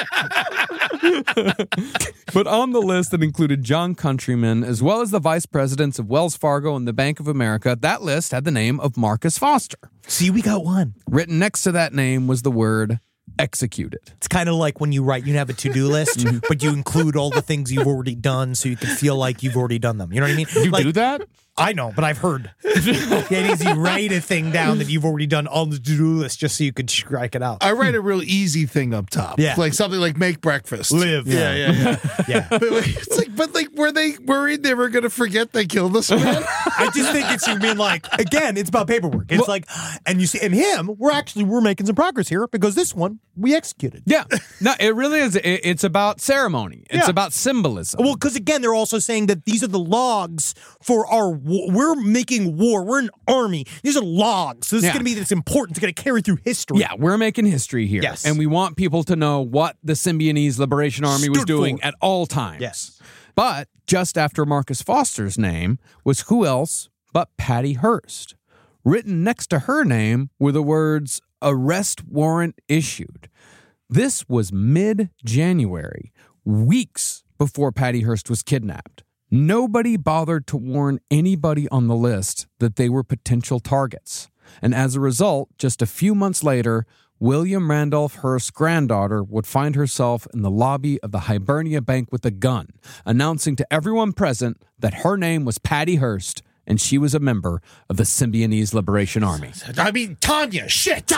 But on the list that included John Countryman, as well as the vice presidents of Wells Fargo and the Bank of America, that list had the name of Marcus Foster. See, we got one. Written next to that name was the word executed. It's kind of like when you write, you have a to-do list, but you include all the things you've already done so you can feel like you've already done them. You know what I mean? You Like, do that? I know, but I've heard. Yeah, it is you write a thing down that you've already done on the to-do list just so you could strike it out. I write a real easy thing up top. Yeah. Like something like make breakfast. Live. Yeah, yeah, yeah. Yeah. But it's like, but like, were they worried they were going to forget they killed this man? I just think it's you being like, again, it's about paperwork. It's like, and you see, and him, we're actually, we're making some progress here because this one we executed. Yeah. No, it really is. It, it's about ceremony. It's Yeah. about symbolism. Well, because again, they're also saying that these are the logs for our war. We're making war. We're an army. These are logs. So this Yeah. is going to be this important. It's going to carry through history. Yeah, we're making history here. Yes. And we want people to know what the Symbionese Liberation Army was Stood doing for. at all times. Yes. But just after Marcus Foster's name was who else but Patty Hearst. Written next to her name were the words, arrest warrant issued. This was mid-January, weeks before Patty Hearst was kidnapped. Nobody bothered to warn anybody on the list that they were potential targets. And as a result, just a few months later, William Randolph Hearst's granddaughter would find herself in the lobby of the Hibernia Bank with a gun, announcing to everyone present that her name was Patty Hearst and she was a member of the Symbionese Liberation Army. I mean, Tanya, shit.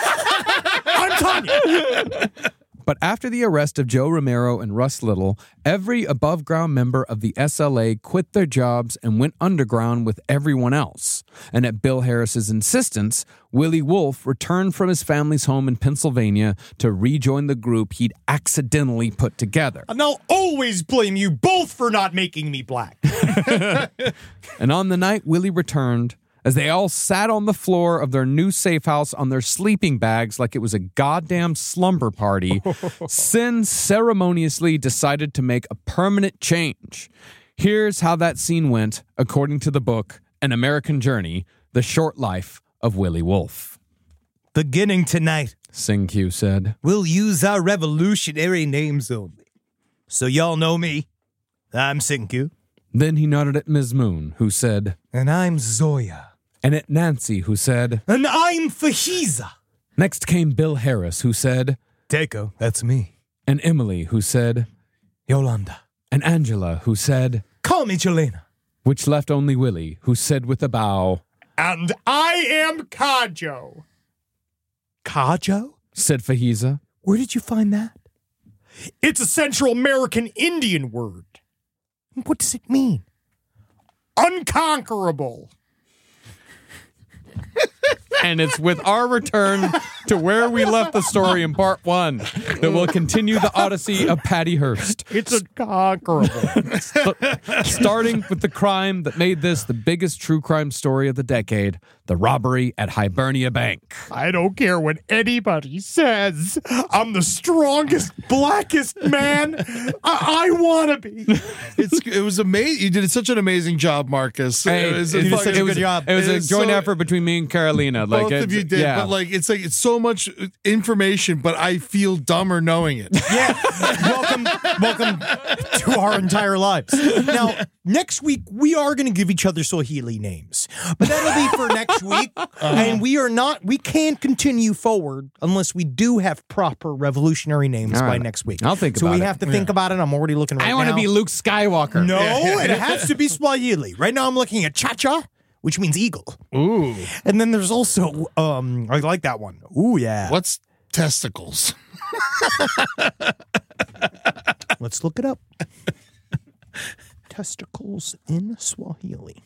I'm Tanya. But after the arrest of Joe Romero and Russ Little, every above-ground member of the S L A quit their jobs and went underground with everyone else. And at Bill Harris's insistence, Willie Wolfe returned from his family's home in Pennsylvania to rejoin the group he'd accidentally put together. And I'll always blame you both for not making me black. And on the night Willie returned, as they all sat on the floor of their new safe house on their sleeping bags like it was a goddamn slumber party, Sin ceremoniously decided to make a permanent change. Here's how that scene went, according to the book, An American Journey, The Short Life of Willie Wolfe. Beginning tonight, Sing Q said. we'll use our revolutionary names only. So y'all know me. I'm Sinku. Then he nodded at Miz Moon, who said, And I'm Zoya. and at Nancy, who said, And I'm Fahiza. next came Bill Harris, who said, Deco, that's me. and Emily, who said, Yolanda. and Angela, who said, Call me Jelena. which left only Willie, who said with a bow, And I am Kajo. Kajo? said Fahiza. Where did you find that? It's a Central American Indian word. What does it mean? Unconquerable. And it's with our return to where we left the story in part one that we'll continue the odyssey of Patty Hearst. It's unconquerable. St- starting with the crime that made this the biggest true crime story of the decade, the robbery at Hibernia Bank. I don't care what anybody says. I'm the strongest, blackest man I, I want to be. It's it was amazing. You did such an amazing job, Marcus. Hey, it was a it, fucking- it was, good job. It was It a is joint so- effort between me and Carolina. Like Both it's- of you did, yeah. but like it's like it's so much information, but I feel dumber knowing it. Yeah. welcome, welcome to our entire lives. Now, next week we are going to give each other Swahili names, but that'll be for next week. Uh-huh. And we are not. We can't continue forward unless we do have proper revolutionary names All by right. next week. I'll think so about we it. have to think about it. I'm already looking right I want to now. be Luke Skywalker. No, it has to be Swahili. Right now I'm looking at Cha-Cha, which means eagle. Ooh, And then there's also, um, I like that one. Ooh, yeah. what's testicles? Let's look it up. Testicles in Swahili.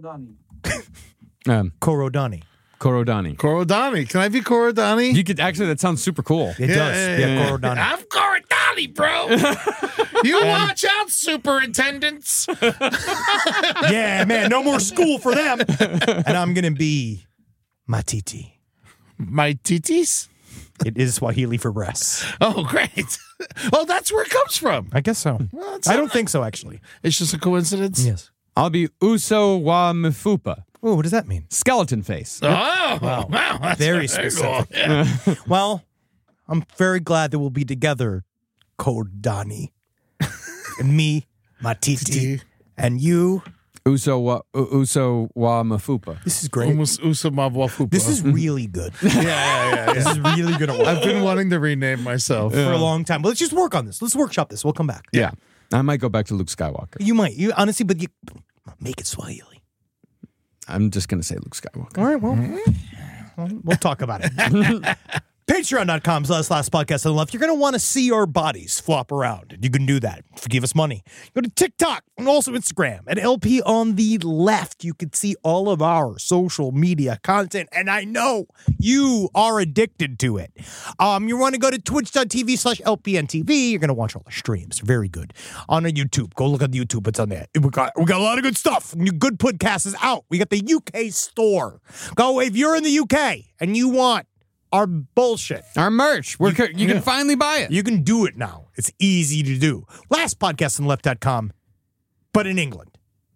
Um, Korodani. Korodani. Korodani. Can I be Korodani? You could actually. That sounds super cool. It Yeah, does. yeah, Yeah, yeah. Korodani. I'm Korodani, bro. You watch out, superintendents. Yeah, man, no more school for them. And I'm going to be Matiti. My titties? It is Swahili for breasts. Oh, great. Oh, that's where it comes from. I guess so. Well, it's I not- don't think so, actually. It's just a coincidence. Yes. I'll be Uso wa Mfupa. Oh, what does that mean? Skeleton face. Oh, wow. That's Very cool. specific. Yeah. Well, I'm very glad that we'll be together, Korodani. And me, Matiti. Titi. And you. Uso wa U- Uso wa Mfupa. This is great. Almost Usamavwafupa. This is really good. yeah, yeah, yeah, yeah. This is really going to work I've been wanting to rename myself. for a long time. But let's just work on this. Let's workshop this. We'll come back. Yeah. I might go back to Luke Skywalker. You might. You honestly, but you make it Swahili. I'm just gonna say Luke Skywalker. All right, well, well, we'll talk about it. Patreon.com slash last podcast on the left. You're going to want to see our bodies flop around. You can do that. Give us money. Go to TikTok and also Instagram at L P on the left. You can see all of our social media content. And I know you are addicted to it. Um, you want to go to twitch.tv slash LPNTV. You're going to watch all the streams. Very good. On our YouTube. Go look at the YouTube. It's on there. We got, we got a lot of good stuff. New Good Podcast is out. We got the U K store. Go, if you're in the U K and you want our bullshit, Our merch. We're, you, you can finally buy it. you can do it now. It's easy to do. Last podcast on left dot com, but in England.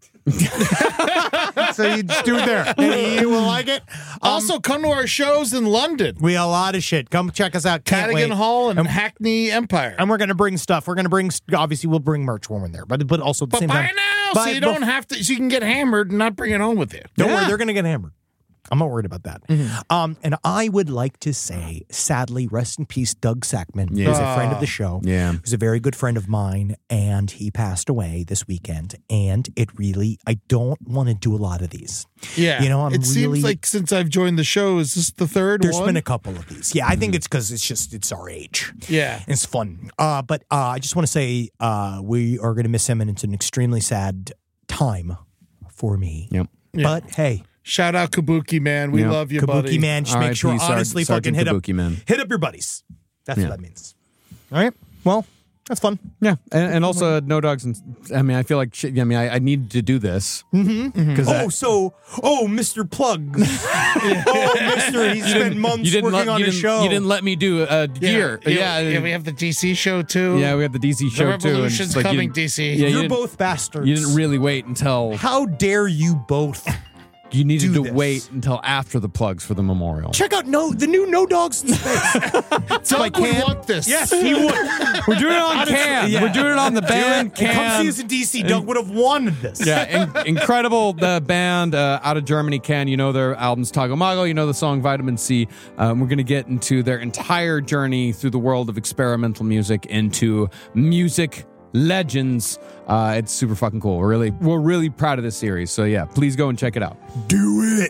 So you just do it there. And you will like it. Um, Also, come to our shows in London. we got a lot of shit. Come check us out. Can't Cadogan wait. Hall and Um, Hackney Empire. And we're going to bring stuff. We're going to bring, obviously, we'll bring merch when we're there. But, but also at the But same buy time. it now, buy so it you bef- don't have to. So you can get hammered and not bring it home with you. Don't Yeah. worry, they're going to get hammered. I'm not worried about that. Um, and I would like to say, sadly, rest in peace, Doug Sackman, Yeah. who's a friend of the show. Yeah. Who's a very good friend of mine, and he passed away this weekend. And it really, I don't want to do a lot of these. Yeah, You know, I'm it really- seems like since I've joined the show, is this the third There's one? been a couple of these. Yeah, I think it's because it's just, it's our age. Yeah. It's fun. Uh, but uh, I just want to say uh, we are going to miss him, and it's an extremely sad time for me. Yep. But hey, Shout out Kabuki Man, we Yeah. love you, Kabuki buddy. Man, just R I P make sure, Sar- honestly, Sergeant fucking hit Kabuki up, Man. hit up your buddies. That's Yeah. what that means. All right. Well, that's fun. Yeah, and, and also no dogs. And I mean, I feel like shit. I mean, I, I need to do this because Oh, so, oh, Mister Plugs. Oh, Mister He's spent months you didn't working let, on you the didn't, show. You didn't let me do a year. Yeah, yeah, we have the D C show too. yeah, we have the D C show the too. and Revolution's it's like you coming, didn't- D C. Yeah, you You're didn't- both bastards. You didn't really wait until How dare you both? you needed do to this. wait until after the plugs for the memorial. Check out no the new No Dogs in Space. Doug would Can. want this. Yes, he would. We're doing it on Can. yeah. We're doing it on the band And come Can. see us in D C. Doug would have wanted this. Yeah, in, incredible the band uh, out of Germany, Can. You know their albums Tagomago, you know the song Vitamin C. Um, we're going to get into their entire journey through the world of experimental music into music legends. Uh, it's super fucking cool. We're really, we're really proud of this series. So yeah, please go and check it out. Do it.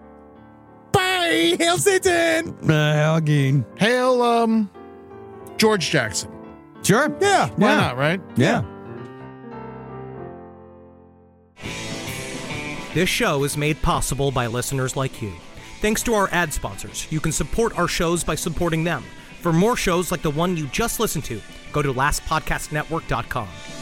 Bye. Hail Satan. Uh, again. Hail, um, George Jackson. Sure. Yeah. Why not, right? Yeah. This show is made possible by listeners like you. Thanks to our ad sponsors. You can support our shows by supporting them. For more shows like the one you just listened to, go to last podcast network dot com.